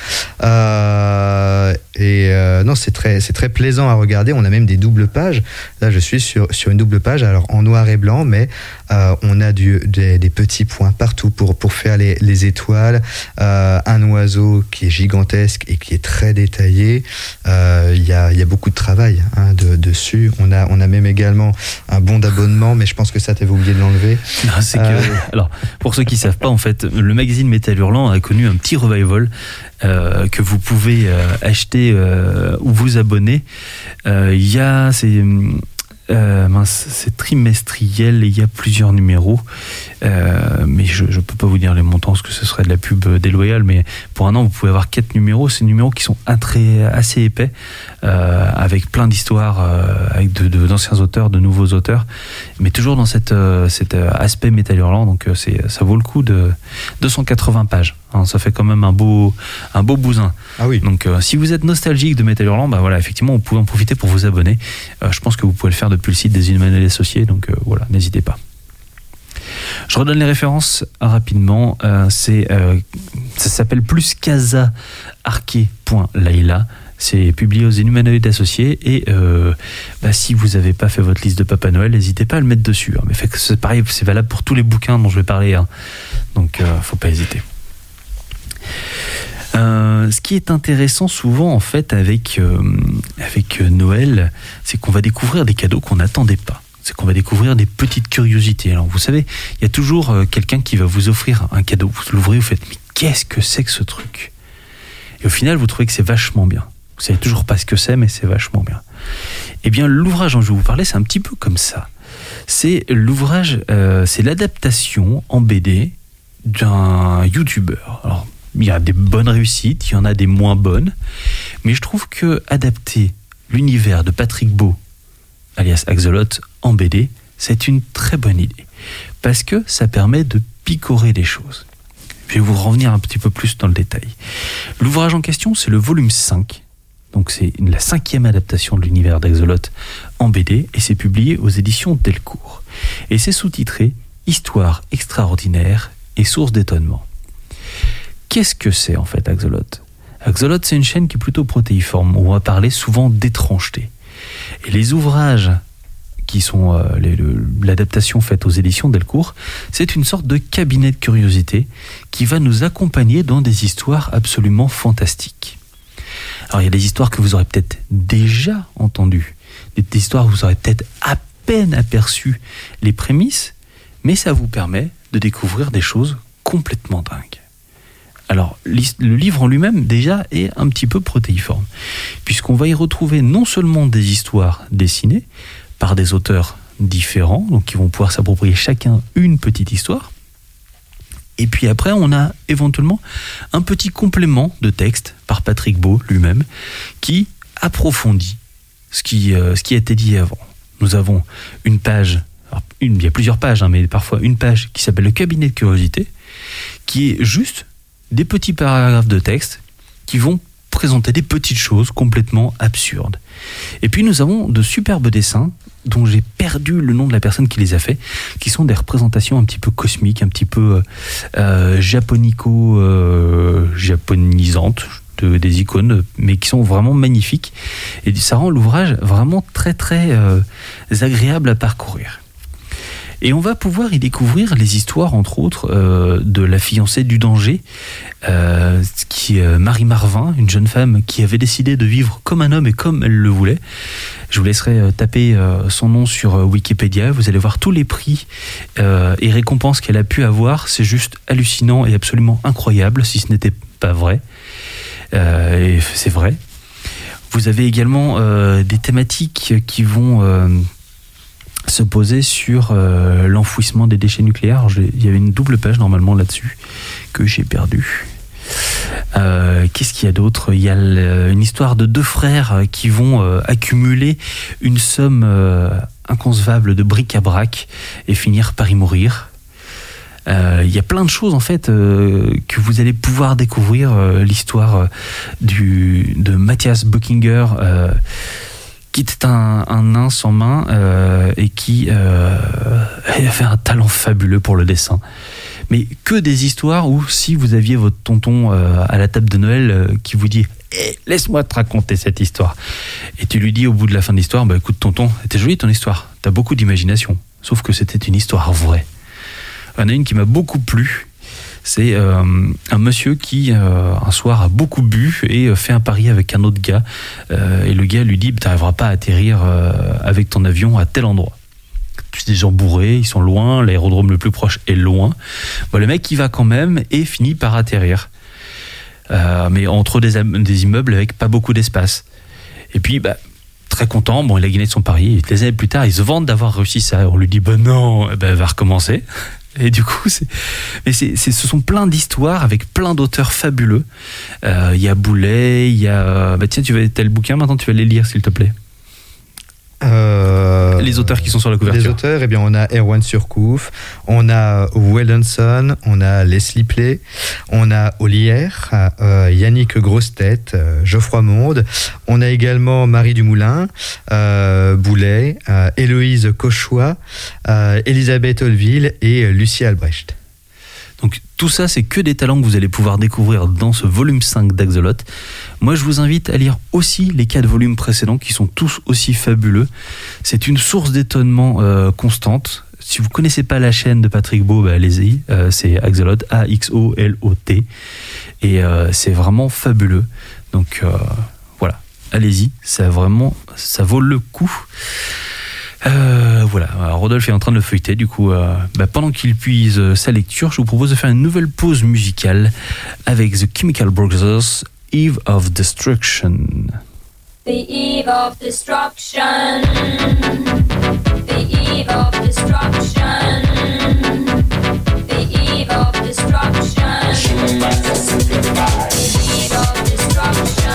Non, c'est très plaisant à regarder. On a même des doubles pages. Là, je suis sur une double page, alors en noir et blanc, mais on a des petits points partout pour faire les étoiles. Un oiseau qui est gigantesque et qui est très détaillé. Il y a beaucoup de travail dessus. On a même également un bon d'abonnement, mais je pense que ça, t'avais oublié de l'enlever. Non, alors, pour ceux qui ne savent pas, en fait, le magazine Métal Hurlant a connu un petit revival que vous pouvez acheter ou vous abonner. C'est trimestriel et il y a plusieurs numéros, mais je ne peux pas vous dire les montants parce que ce serait de la pub déloyale, mais pour un an vous pouvez avoir 4 numéros. Ces numéros qui sont assez épais, avec plein d'histoires, avec d'anciens auteurs, de nouveaux auteurs, mais toujours dans cet aspect Métal Hurlant. Donc ça vaut le coup de 280 pages. Ça fait quand même un beau bousin. Ah oui. Donc si vous êtes nostalgique de Métal Hurlant, voilà, effectivement, vous pouvez en profiter pour vous abonner. Je pense que vous pouvez le faire depuis le site des Inhumains Associés, donc voilà, n'hésitez pas. Je redonne les références rapidement. Ça s'appelle Plus Casa Arché.Layla. C'est publié aux Inhumanoïdes Associés et si vous n'avez pas fait votre liste de Papa Noël, n'hésitez pas à le mettre dessus. Mais c'est pareil, c'est valable pour tous les bouquins dont je vais parler. Donc, faut pas hésiter. Ce qui est intéressant souvent en fait avec Noël, c'est qu'on va découvrir des cadeaux qu'on n'attendait pas. C'est qu'on va découvrir des petites curiosités. Alors vous savez, il y a toujours quelqu'un qui va vous offrir un cadeau. Vous l'ouvrez, vous faites mais qu'est-ce que c'est que ce truc ? Et au final, vous trouvez que c'est vachement bien. Vous savez toujours pas ce que c'est, mais c'est vachement bien. Eh bien, l'ouvrage dont je vais vous parler, c'est un petit peu comme ça. C'est l'ouvrage, c'est l'adaptation en BD d'un youtubeur. Alors, il y a des bonnes réussites, il y en a des moins bonnes, mais je trouve que adapter l'univers de Patrick Beau, alias Axolot, en BD, c'est une très bonne idée, parce que ça permet de picorer les choses. Je vais vous revenir un petit peu plus dans le détail. L'ouvrage en question, c'est le volume 5, donc c'est la 5e adaptation de l'univers d'Axolot en BD, et c'est publié aux éditions Delcourt. Et c'est sous-titré « Histoire extraordinaire et source d'étonnement ». Qu'est-ce que c'est en fait Axolot ? Axolot, c'est une chaîne qui est plutôt protéiforme, où on va parler souvent d'étrangeté. Et les ouvrages qui sont l'adaptation faite aux éditions Delcourt, c'est une sorte de cabinet de curiosité qui va nous accompagner dans des histoires absolument fantastiques. Alors il y a des histoires que vous aurez peut-être déjà entendues, des histoires où vous aurez peut-être à peine aperçu les prémices, mais ça vous permet de découvrir des choses complètement dingues. Alors, le livre en lui-même, déjà, est un petit peu protéiforme, puisqu'on va y retrouver non seulement des histoires dessinées par des auteurs différents, donc qui vont pouvoir s'approprier chacun une petite histoire, et puis après, on a éventuellement un petit complément de texte par Patrick Beau lui-même, qui approfondit ce qui a été dit avant. Nous avons une page, il y a plusieurs pages, mais parfois une page qui s'appelle le cabinet de curiosité, qui est juste des petits paragraphes de texte qui vont présenter des petites choses complètement absurdes. Et puis nous avons de superbes dessins dont j'ai perdu le nom de la personne qui les a fait, qui sont des représentations un petit peu cosmiques, un petit peu japonisantes, des icônes, mais qui sont vraiment magnifiques. Et ça rend l'ouvrage vraiment très très agréable à parcourir. Et on va pouvoir y découvrir les histoires, entre autres, de la fiancée du danger, qui est Marie Marvin, une jeune femme qui avait décidé de vivre comme un homme et comme elle le voulait. Je vous laisserai taper son nom sur Wikipédia. Vous allez voir tous les prix et récompenses qu'elle a pu avoir. C'est juste hallucinant et absolument incroyable, si ce n'était pas vrai. Et c'est vrai. Vous avez également des thématiques qui vont se poser sur l'enfouissement des déchets nucléaires. Il y avait une double page normalement là-dessus que j'ai perdue. Qu'est-ce qu'il y a d'autre ? Il y a une histoire de deux frères qui vont accumuler une somme inconcevable de bric-à-brac et finir par y mourir. Il y a plein de choses en fait que vous allez pouvoir découvrir. L'histoire de Matthias Böckinger, qui était un nain sans main et qui avait un talent fabuleux pour le dessin. Mais que des histoires où si vous aviez votre tonton à la table de Noël qui vous dit laisse-moi te raconter cette histoire, et tu lui dis au bout de la fin de l'histoire, bah écoute tonton, c'était jolie ton histoire, t'as beaucoup d'imagination, sauf que c'était une histoire vraie. Il y en a une qui m'a beaucoup plu. C'est un monsieur qui, un soir, a beaucoup bu et fait un pari avec un autre gars. Et le gars lui dit, tu n'arriveras pas à atterrir avec ton avion à tel endroit. C'est des gens bourrés, ils sont loin, l'aérodrome le plus proche est loin. Bon, le mec, il va quand même et finit par atterrir. Mais entre des immeubles avec pas beaucoup d'espace. Et puis, très content, il a gagné son pari. Et des années plus tard, il se vante d'avoir réussi ça. On lui dit, non, elle va recommencer. Et du coup, ce sont plein d'histoires avec plein d'auteurs fabuleux. Il y a Boulet, il y a... tiens, t'as le bouquin, maintenant tu vas les lire, s'il te plaît. Les auteurs qui sont sur la couverture. Les auteurs, on a Erwan Surcouf, on a Wellenson, on a Leslie Play, on a Ollière, Yannick Grossetête, Geoffroy Monde, on a également Marie Dumoulin, Boulet, Héloïse Cauchois, Elisabeth Olville et Lucie Albrecht. Donc tout ça, c'est que des talents que vous allez pouvoir découvrir dans ce volume 5 d'Axolot. Moi, je vous invite à lire aussi les 4 volumes précédents qui sont tous aussi fabuleux. C'est une source d'étonnement constante. Si vous ne connaissez pas la chaîne de Patrick Beau, allez-y. C'est Axolot, A-X-O-L-O-T. Et c'est vraiment fabuleux. Donc voilà, allez-y. Ça vaut le coup. Voilà, alors Rodolphe est en train de le feuilleter, du coup pendant qu'il puise sa lecture, je vous propose de faire une nouvelle pause musicale avec The Chemical Brothers, Eve of Destruction. The eve of destruction. The eve of destruction. The eve of destruction. The eve of destruction. The eve of destruction.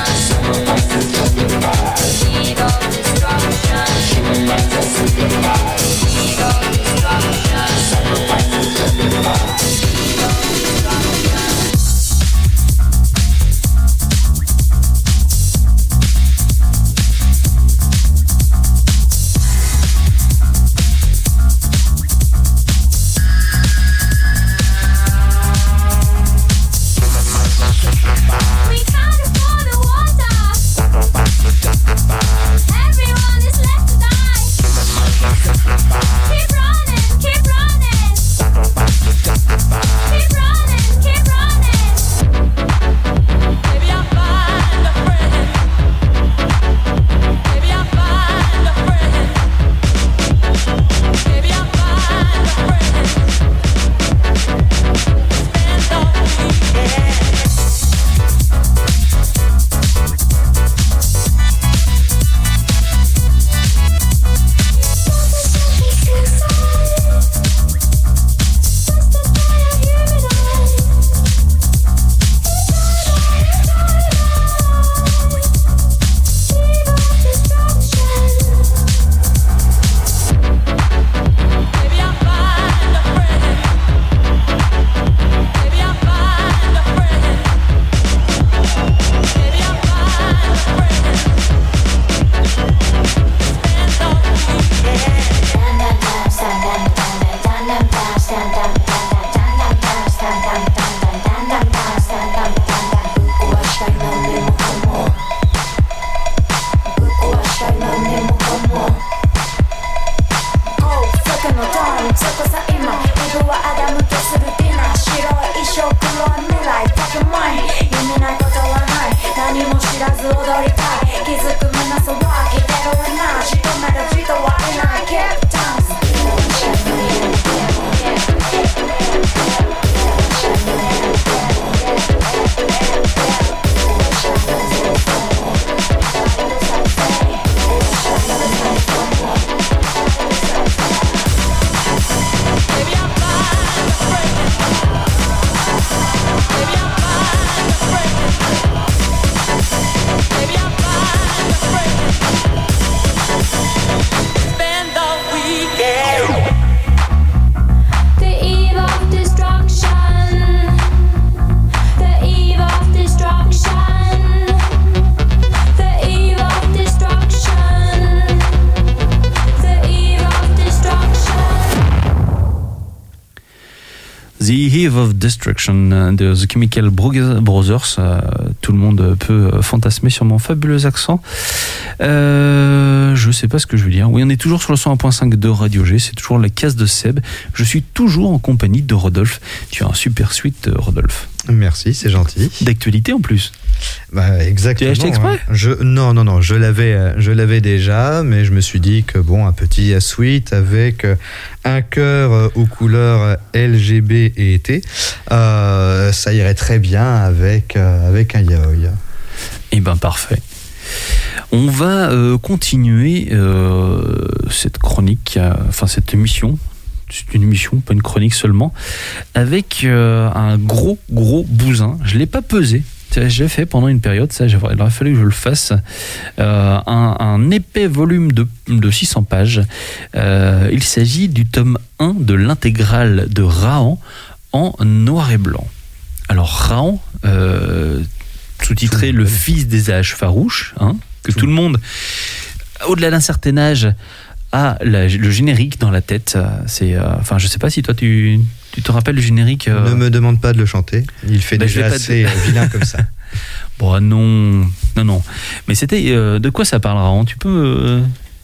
The Eve of Destruction de The Chemical Brothers. Tout le monde peut fantasmer sur mon fabuleux accent. Je sais pas ce que je veux dire. Oui, on est toujours sur le 101.5 de Radio G. C'est toujours la case de Seb. Je suis toujours en compagnie de Rodolphe. Tu as un super suite, Rodolphe. Merci, c'est gentil. D'actualité en plus. Bah, exactement. Tu l'as acheté exprès ? Non, je l'avais déjà, mais je me suis dit que un petit suite avec un cœur aux couleurs LGB et T, ça irait très bien avec un yaoi. Eh ben parfait. On va continuer cette chronique, cette émission. C'est une émission, pas une chronique seulement, avec un gros bousin. Je l'ai pas pesé. J'ai fait pendant une période, il aurait fallu que je le fasse, un épais volume de 600 pages. Il s'agit du tome 1 de l'intégrale de Rahan en noir et blanc. Alors Rahan, sous-titré Le fils des âges farouches, que tout le monde, au-delà d'un certain âge, a le générique dans la tête. Je sais pas si toi tu te rappelles le générique. Ne me demande pas de le chanter. Il fait déjà assez vilain comme ça. Bon, non. Mais c'était de quoi ça parle, Rahan ? Tu peux.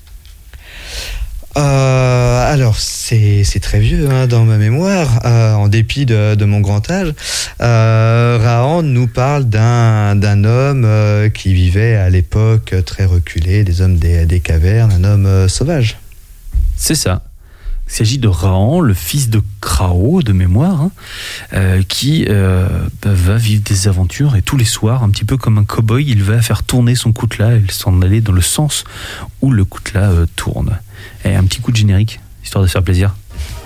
Alors c'est très vieux dans ma mémoire, en dépit de mon grand âge. Rahan nous parle d'un homme qui vivait à l'époque très reculée, des hommes des cavernes, un homme sauvage. C'est ça. Il s'agit de Rahan, le fils de Krao, de mémoire, qui va vivre des aventures, et tous les soirs, un petit peu comme un cow-boy, il va faire tourner son coutelas et s'en aller dans le sens où le coutelas tourne. Et un petit coup de générique, histoire de se faire plaisir.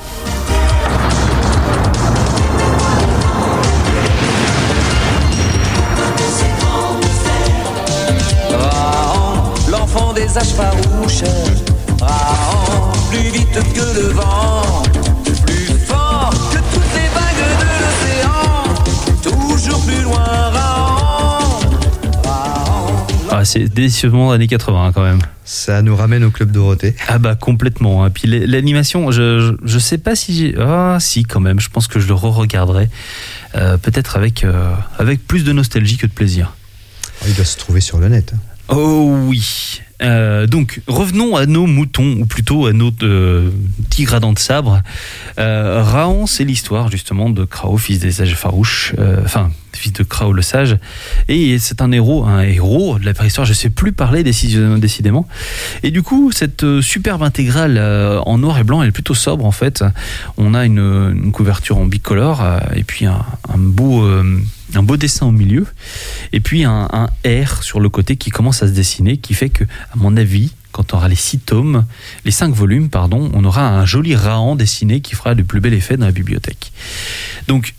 Rahan, l'enfant des âges farouches. Rahan, plus vite que le vent, plus fort que toutes les vagues de l'océan, toujours plus loin, Rahan. Ah, c'est délicieusement années 80 quand même. Ça nous ramène au Club Dorothée. Ah bah complètement. Puis l'animation, je sais pas si j'ai... Ah si, quand même, je pense que je le re-regarderai. Peut-être avec plus de nostalgie que de plaisir. Il doit se trouver sur le net. Oh oui. Donc revenons à nos moutons, ou plutôt à nos petits gradins de sabre. Rahan, c'est l'histoire justement de Krao, fils des sages farouches, fils de Krao le sage, et c'est un héros de la préhistoire. Je sais plus parler décidément. Et du coup, cette superbe intégrale en noir et blanc, elle est plutôt sobre en fait. On a une couverture en bicolore et puis un beau dessin au milieu, et puis un R sur le côté qui commence à se dessiner, qui fait que, à mon avis, quand on aura les 5 volumes, on aura un joli Rahan dessiné qui fera le plus bel effet dans la bibliothèque. Donc,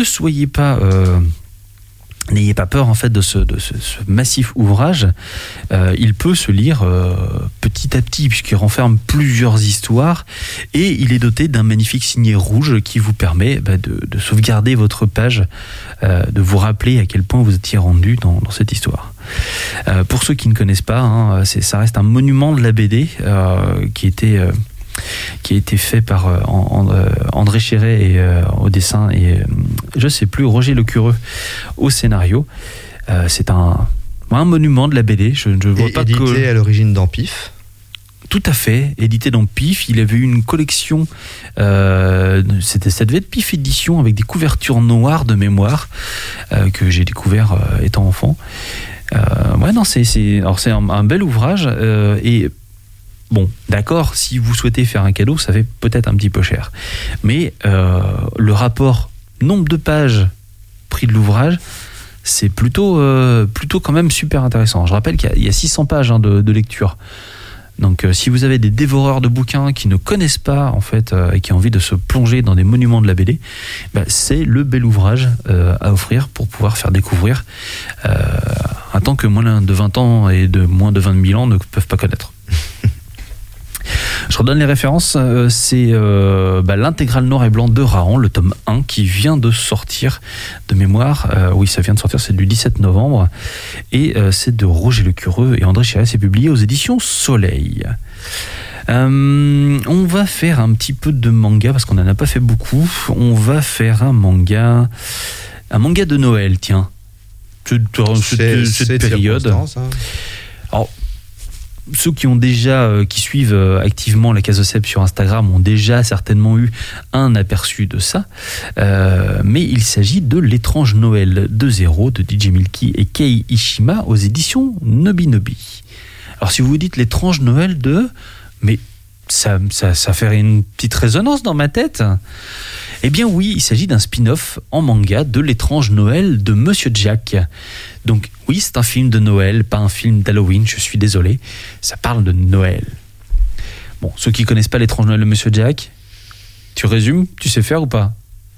n'ayez pas peur en fait de ce massif ouvrage. Il peut se lire petit à petit puisqu'il renferme plusieurs histoires, et il est doté d'un magnifique signet rouge qui vous permet de sauvegarder votre page, de vous rappeler à quel point vous étiez rendu dans cette histoire. Pour ceux qui ne connaissent pas, ça reste un monument de la BD qui a été fait par André Chéret au dessin, et je sais plus, Roger Lecureux au scénario. C'est un monument de la BD. Je vois pas édité à l'origine dans Pif. Tout à fait, édité dans Pif. Il avait eu une collection, ça devait être Pif édition, avec des couvertures noires de mémoire, que j'ai découvert étant enfant. C'est un bel ouvrage, et bon, d'accord, si vous souhaitez faire un cadeau, ça fait peut-être un petit peu cher. Mais le rapport nombre de pages, prix de l'ouvrage, c'est plutôt quand même super intéressant. Je rappelle qu'il y a 600 pages de lecture. Donc si vous avez des dévoreurs de bouquins qui ne connaissent pas en fait et qui ont envie de se plonger dans des monuments de la BD, c'est le bel ouvrage à offrir pour pouvoir faire découvrir un temps que moins de 20 ans et de moins de 20 000 ans ne peuvent pas connaître. Je redonne les références, c'est l'intégrale noir et blanc de Rahan, le tome 1 qui vient de sortir de mémoire. Oui, ça vient de sortir, c'est du 17 novembre. Et c'est de Roger Lecureux et André Chéret, c'est publié aux éditions Soleil. On va faire un petit peu de manga parce qu'on n'en a pas fait beaucoup. On va faire un manga de Noël, tiens. Cette période. Alors, ceux qui suivent activement la Case Cep sur Instagram ont déjà certainement eu un aperçu de ça, mais il s'agit de L'étrange Noël de Zero de DJ Milky et Kei Ishima aux éditions Nobi Nobi. Alors si vous vous dites L'étrange Noël de... mais ça fait une petite résonance dans ma tête. Eh bien oui, il s'agit d'un spin-off en manga de L'étrange Noël de Monsieur Jack. Donc oui, c'est un film de Noël, pas un film d'Halloween, je suis désolé. Ça parle de Noël. Bon, ceux qui connaissent pas L'étrange Noël de Monsieur Jack, tu résumes, tu sais faire ou pas ?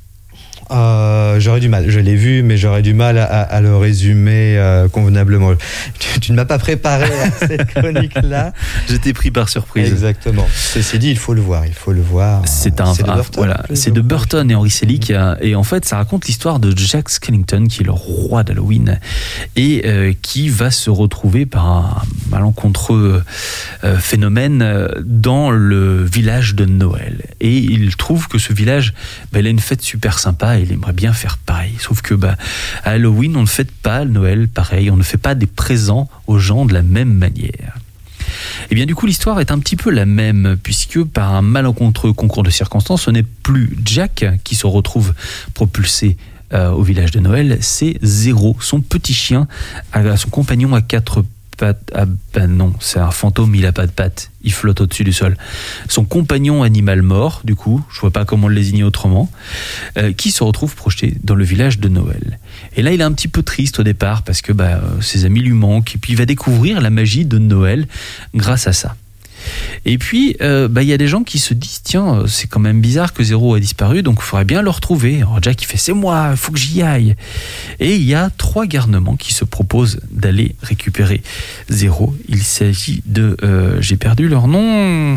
J'aurais du mal. Je l'ai vu, mais j'aurais du mal à le résumer convenablement. Tu ne m'as pas préparé à cette chronique-là. Je t'ai pris par surprise. Exactement. Ceci dit, il faut le voir. C'est de Burton. Voilà, c'est de Burton et Henry Selick. Et en fait, ça raconte l'histoire de Jack Skellington, qui est le roi d'Halloween, et qui va se retrouver par un malencontreux phénomène dans le village de Noël. Et il trouve que ce village, il a une fête super sympa. Il aimerait bien faire pareil. Sauf que à Halloween, on ne fête pas Noël pareil. On ne fait pas des présents aux gens de la même manière. Et bien du coup, l'histoire est un petit peu la même, puisque par un malencontreux concours de circonstances, ce n'est plus Jack qui se retrouve propulsé au village de Noël, c'est Zero, son petit chien, son compagnon à 4 pattes. Ah ben non, c'est un fantôme, il a pas de pattes, il flotte au-dessus du sol. Son compagnon animal mort, du coup, je vois pas comment le désigner autrement, qui se retrouve projeté dans le village de Noël. Et là, il est un petit peu triste au départ parce que ses amis lui manquent, et puis il va découvrir la magie de Noël grâce à ça. Et puis, il y a des gens qui se disent, tiens, c'est quand même bizarre que Zero a disparu, donc il faudrait bien le retrouver. Alors Jack, il fait, c'est moi, il faut que j'y aille. Et il y a 3 garnements qui se proposent d'aller récupérer Zero. Il s'agit de... j'ai perdu leur nom...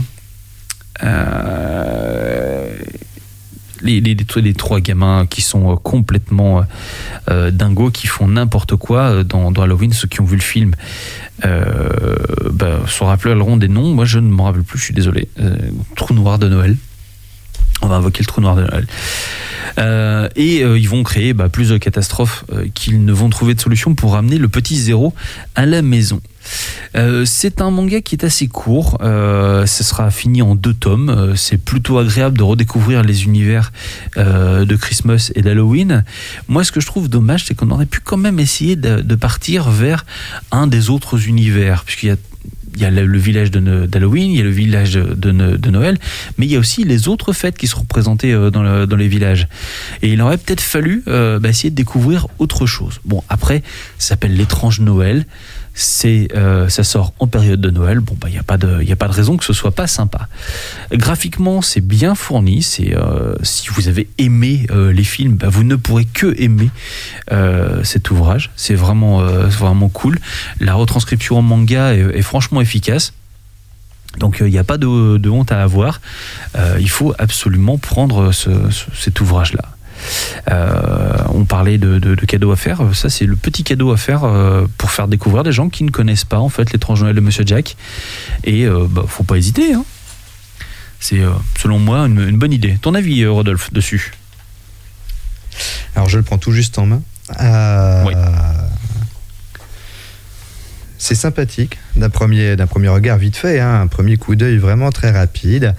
Les 3 gamins qui sont complètement dingos, qui font n'importe quoi dans Halloween. Ceux qui ont vu le film se rappelleront des noms. Moi, je ne m'en rappelle plus, je suis désolé. Trou noir de Noël. On va invoquer le trou noir de Noël. Ils vont créer plus de catastrophes qu'ils ne vont trouver de solution pour ramener le petit Zero à la maison. C'est un manga qui est assez court, ce sera fini en 2 tomes, c'est plutôt agréable de redécouvrir les univers de Christmas et d'Halloween. Moi, ce que je trouve dommage, c'est qu'on aurait pu quand même essayer de partir vers un des autres univers, puisqu'il y a le village d'Halloween, il y a le village de Noël, mais il y a aussi les autres fêtes qui sont représentées dans les villages. Et il aurait peut-être fallu essayer de découvrir autre chose. Bon, après, ça s'appelle L'étrange Noël. Ça sort en période de Noël. Bon, il y a pas de raison que ce soit pas sympa. Graphiquement, c'est bien fourni. Si vous avez aimé les films, vous ne pourrez que aimer cet ouvrage. C'est vraiment cool. La retranscription en manga est franchement efficace. Donc il n'y a pas de honte à avoir. Il faut absolument prendre cet ouvrage-là. On parlait de cadeaux à faire. Ça, c'est le petit cadeau à faire pour faire découvrir des gens qui ne connaissent pas en fait L'étrange Noël de Monsieur Jack. Et faut pas hésiter. Hein. C'est selon moi une bonne idée. Ton avis, Rodolphe, dessus? Alors je le prends tout juste en main. Oui. C'est sympathique d'un premier regard vite fait, un premier coup d'œil vraiment très rapide.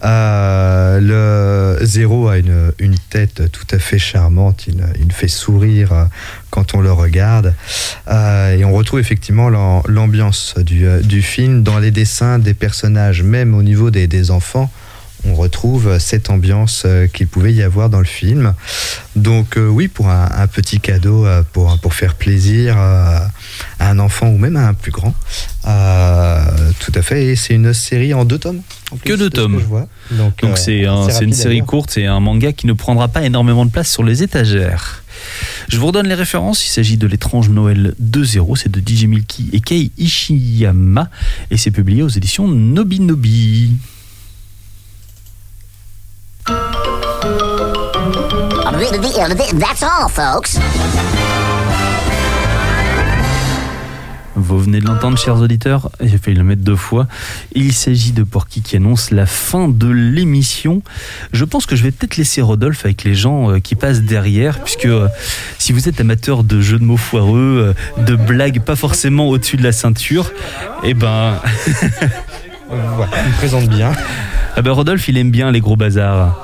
Le Zero a une tête tout à fait charmante, il fait sourire quand on le regarde. Et on retrouve effectivement l'ambiance du film dans les dessins des personnages, même au niveau des enfants. On retrouve cette ambiance qu'il pouvait y avoir dans le film. Donc oui, pour un petit cadeau, pour faire plaisir à un enfant ou même à un plus grand. Tout à fait. Et c'est une série en 2 tomes. En plus, que 2 tomes. Donc c'est une série courte, c'est un manga qui ne prendra pas énormément de place sur les étagères. Je vous redonne les références. Il s'agit de L'étrange Noël de Zero. C'est de DJ Milky et Kei Ishiyama. Et c'est publié aux éditions Nobi Nobi. That's all, folks. Vous venez de l'entendre, chers auditeurs, j'ai failli le mettre 2 fois. Il s'agit de Porky qui annonce la fin de l'émission. Je pense que je vais peut-être laisser Rodolphe avec les gens qui passent derrière, puisque si vous êtes amateur de jeux de mots foireux, de blagues pas forcément au-dessus de la ceinture, eh ben... Voilà, il me présente bien. Ah ben Rodolphe, il aime bien les gros bazars.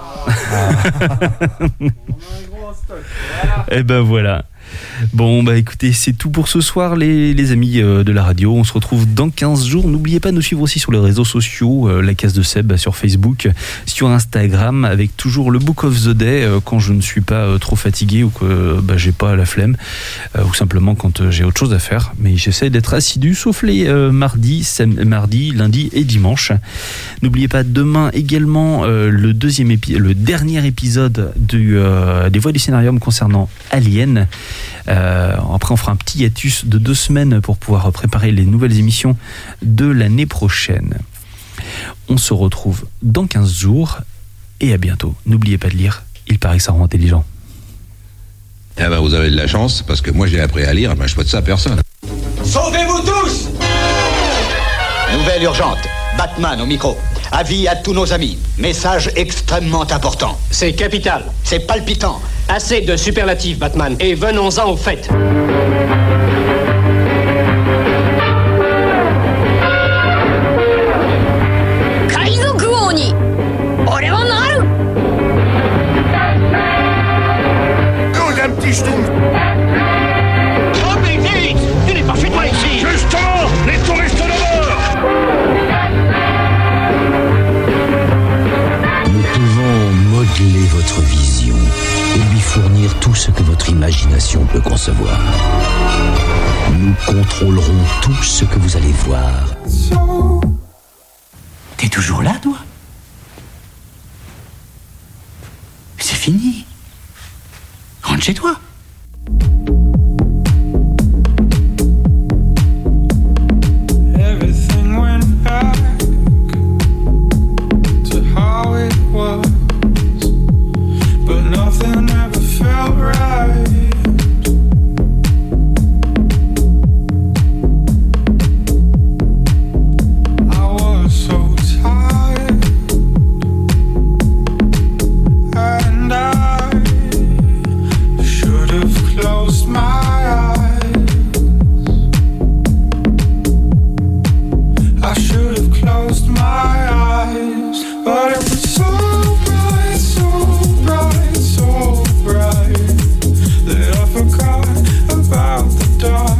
Et ben voilà. Bon bah écoutez, c'est tout pour ce soir les amis de la radio. On se retrouve dans 15 jours. N'oubliez pas de nous suivre aussi sur les réseaux sociaux, la case de Seb sur Facebook, sur Instagram, avec toujours le Book of the Day quand je ne suis pas trop fatigué ou que j'ai pas la flemme, ou simplement quand j'ai autre chose à faire. Mais j'essaie d'être assidu, sauf les mardi, lundi et dimanche. N'oubliez pas demain également le dernier épisode des Voix du Scénarium concernant Alien. Après on fera un petit hiatus de 2 semaines pour pouvoir préparer les nouvelles émissions de l'année prochaine. On se retrouve dans 15 jours et à bientôt. N'oubliez pas de lire, il paraît que ça rend intelligent. Eh ben vous avez de la chance, parce que moi j'ai appris à lire, je souhaite ça à personne. Sauvez-vous tous! Nouvelle urgente. Batman au micro. Avis à tous nos amis. Message extrêmement important. C'est capital. C'est palpitant. Assez de superlatifs, Batman. Et venons-en au fait. Kaizoku Oni! Ore wa naru! Oh, un petit schtroumpf! Oh, mais vite! Tu n'es pas chez toi ici! Justement, les touristes de bord! Nous pouvons modeler votre vision et lui fournir tout ce que votre imagination peut concevoir. Nous contrôlerons tout ce que vous allez voir. T'es toujours là, toi? C'est fini. Rentre chez toi. Everything went back to how it was, but nothing ever felt right. I was so tired, and I should have closed my eyes. I should have closed my eyes, but it was so bright, so bright, so bright that I forgot about the dark.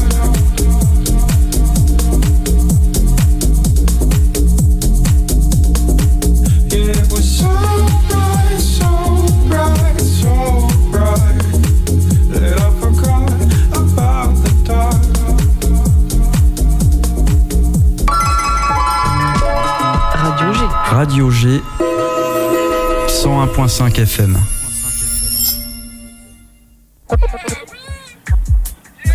Yeah, it was so bright, so bright, so bright that I forgot about the dark. Radio G 101.5 FM.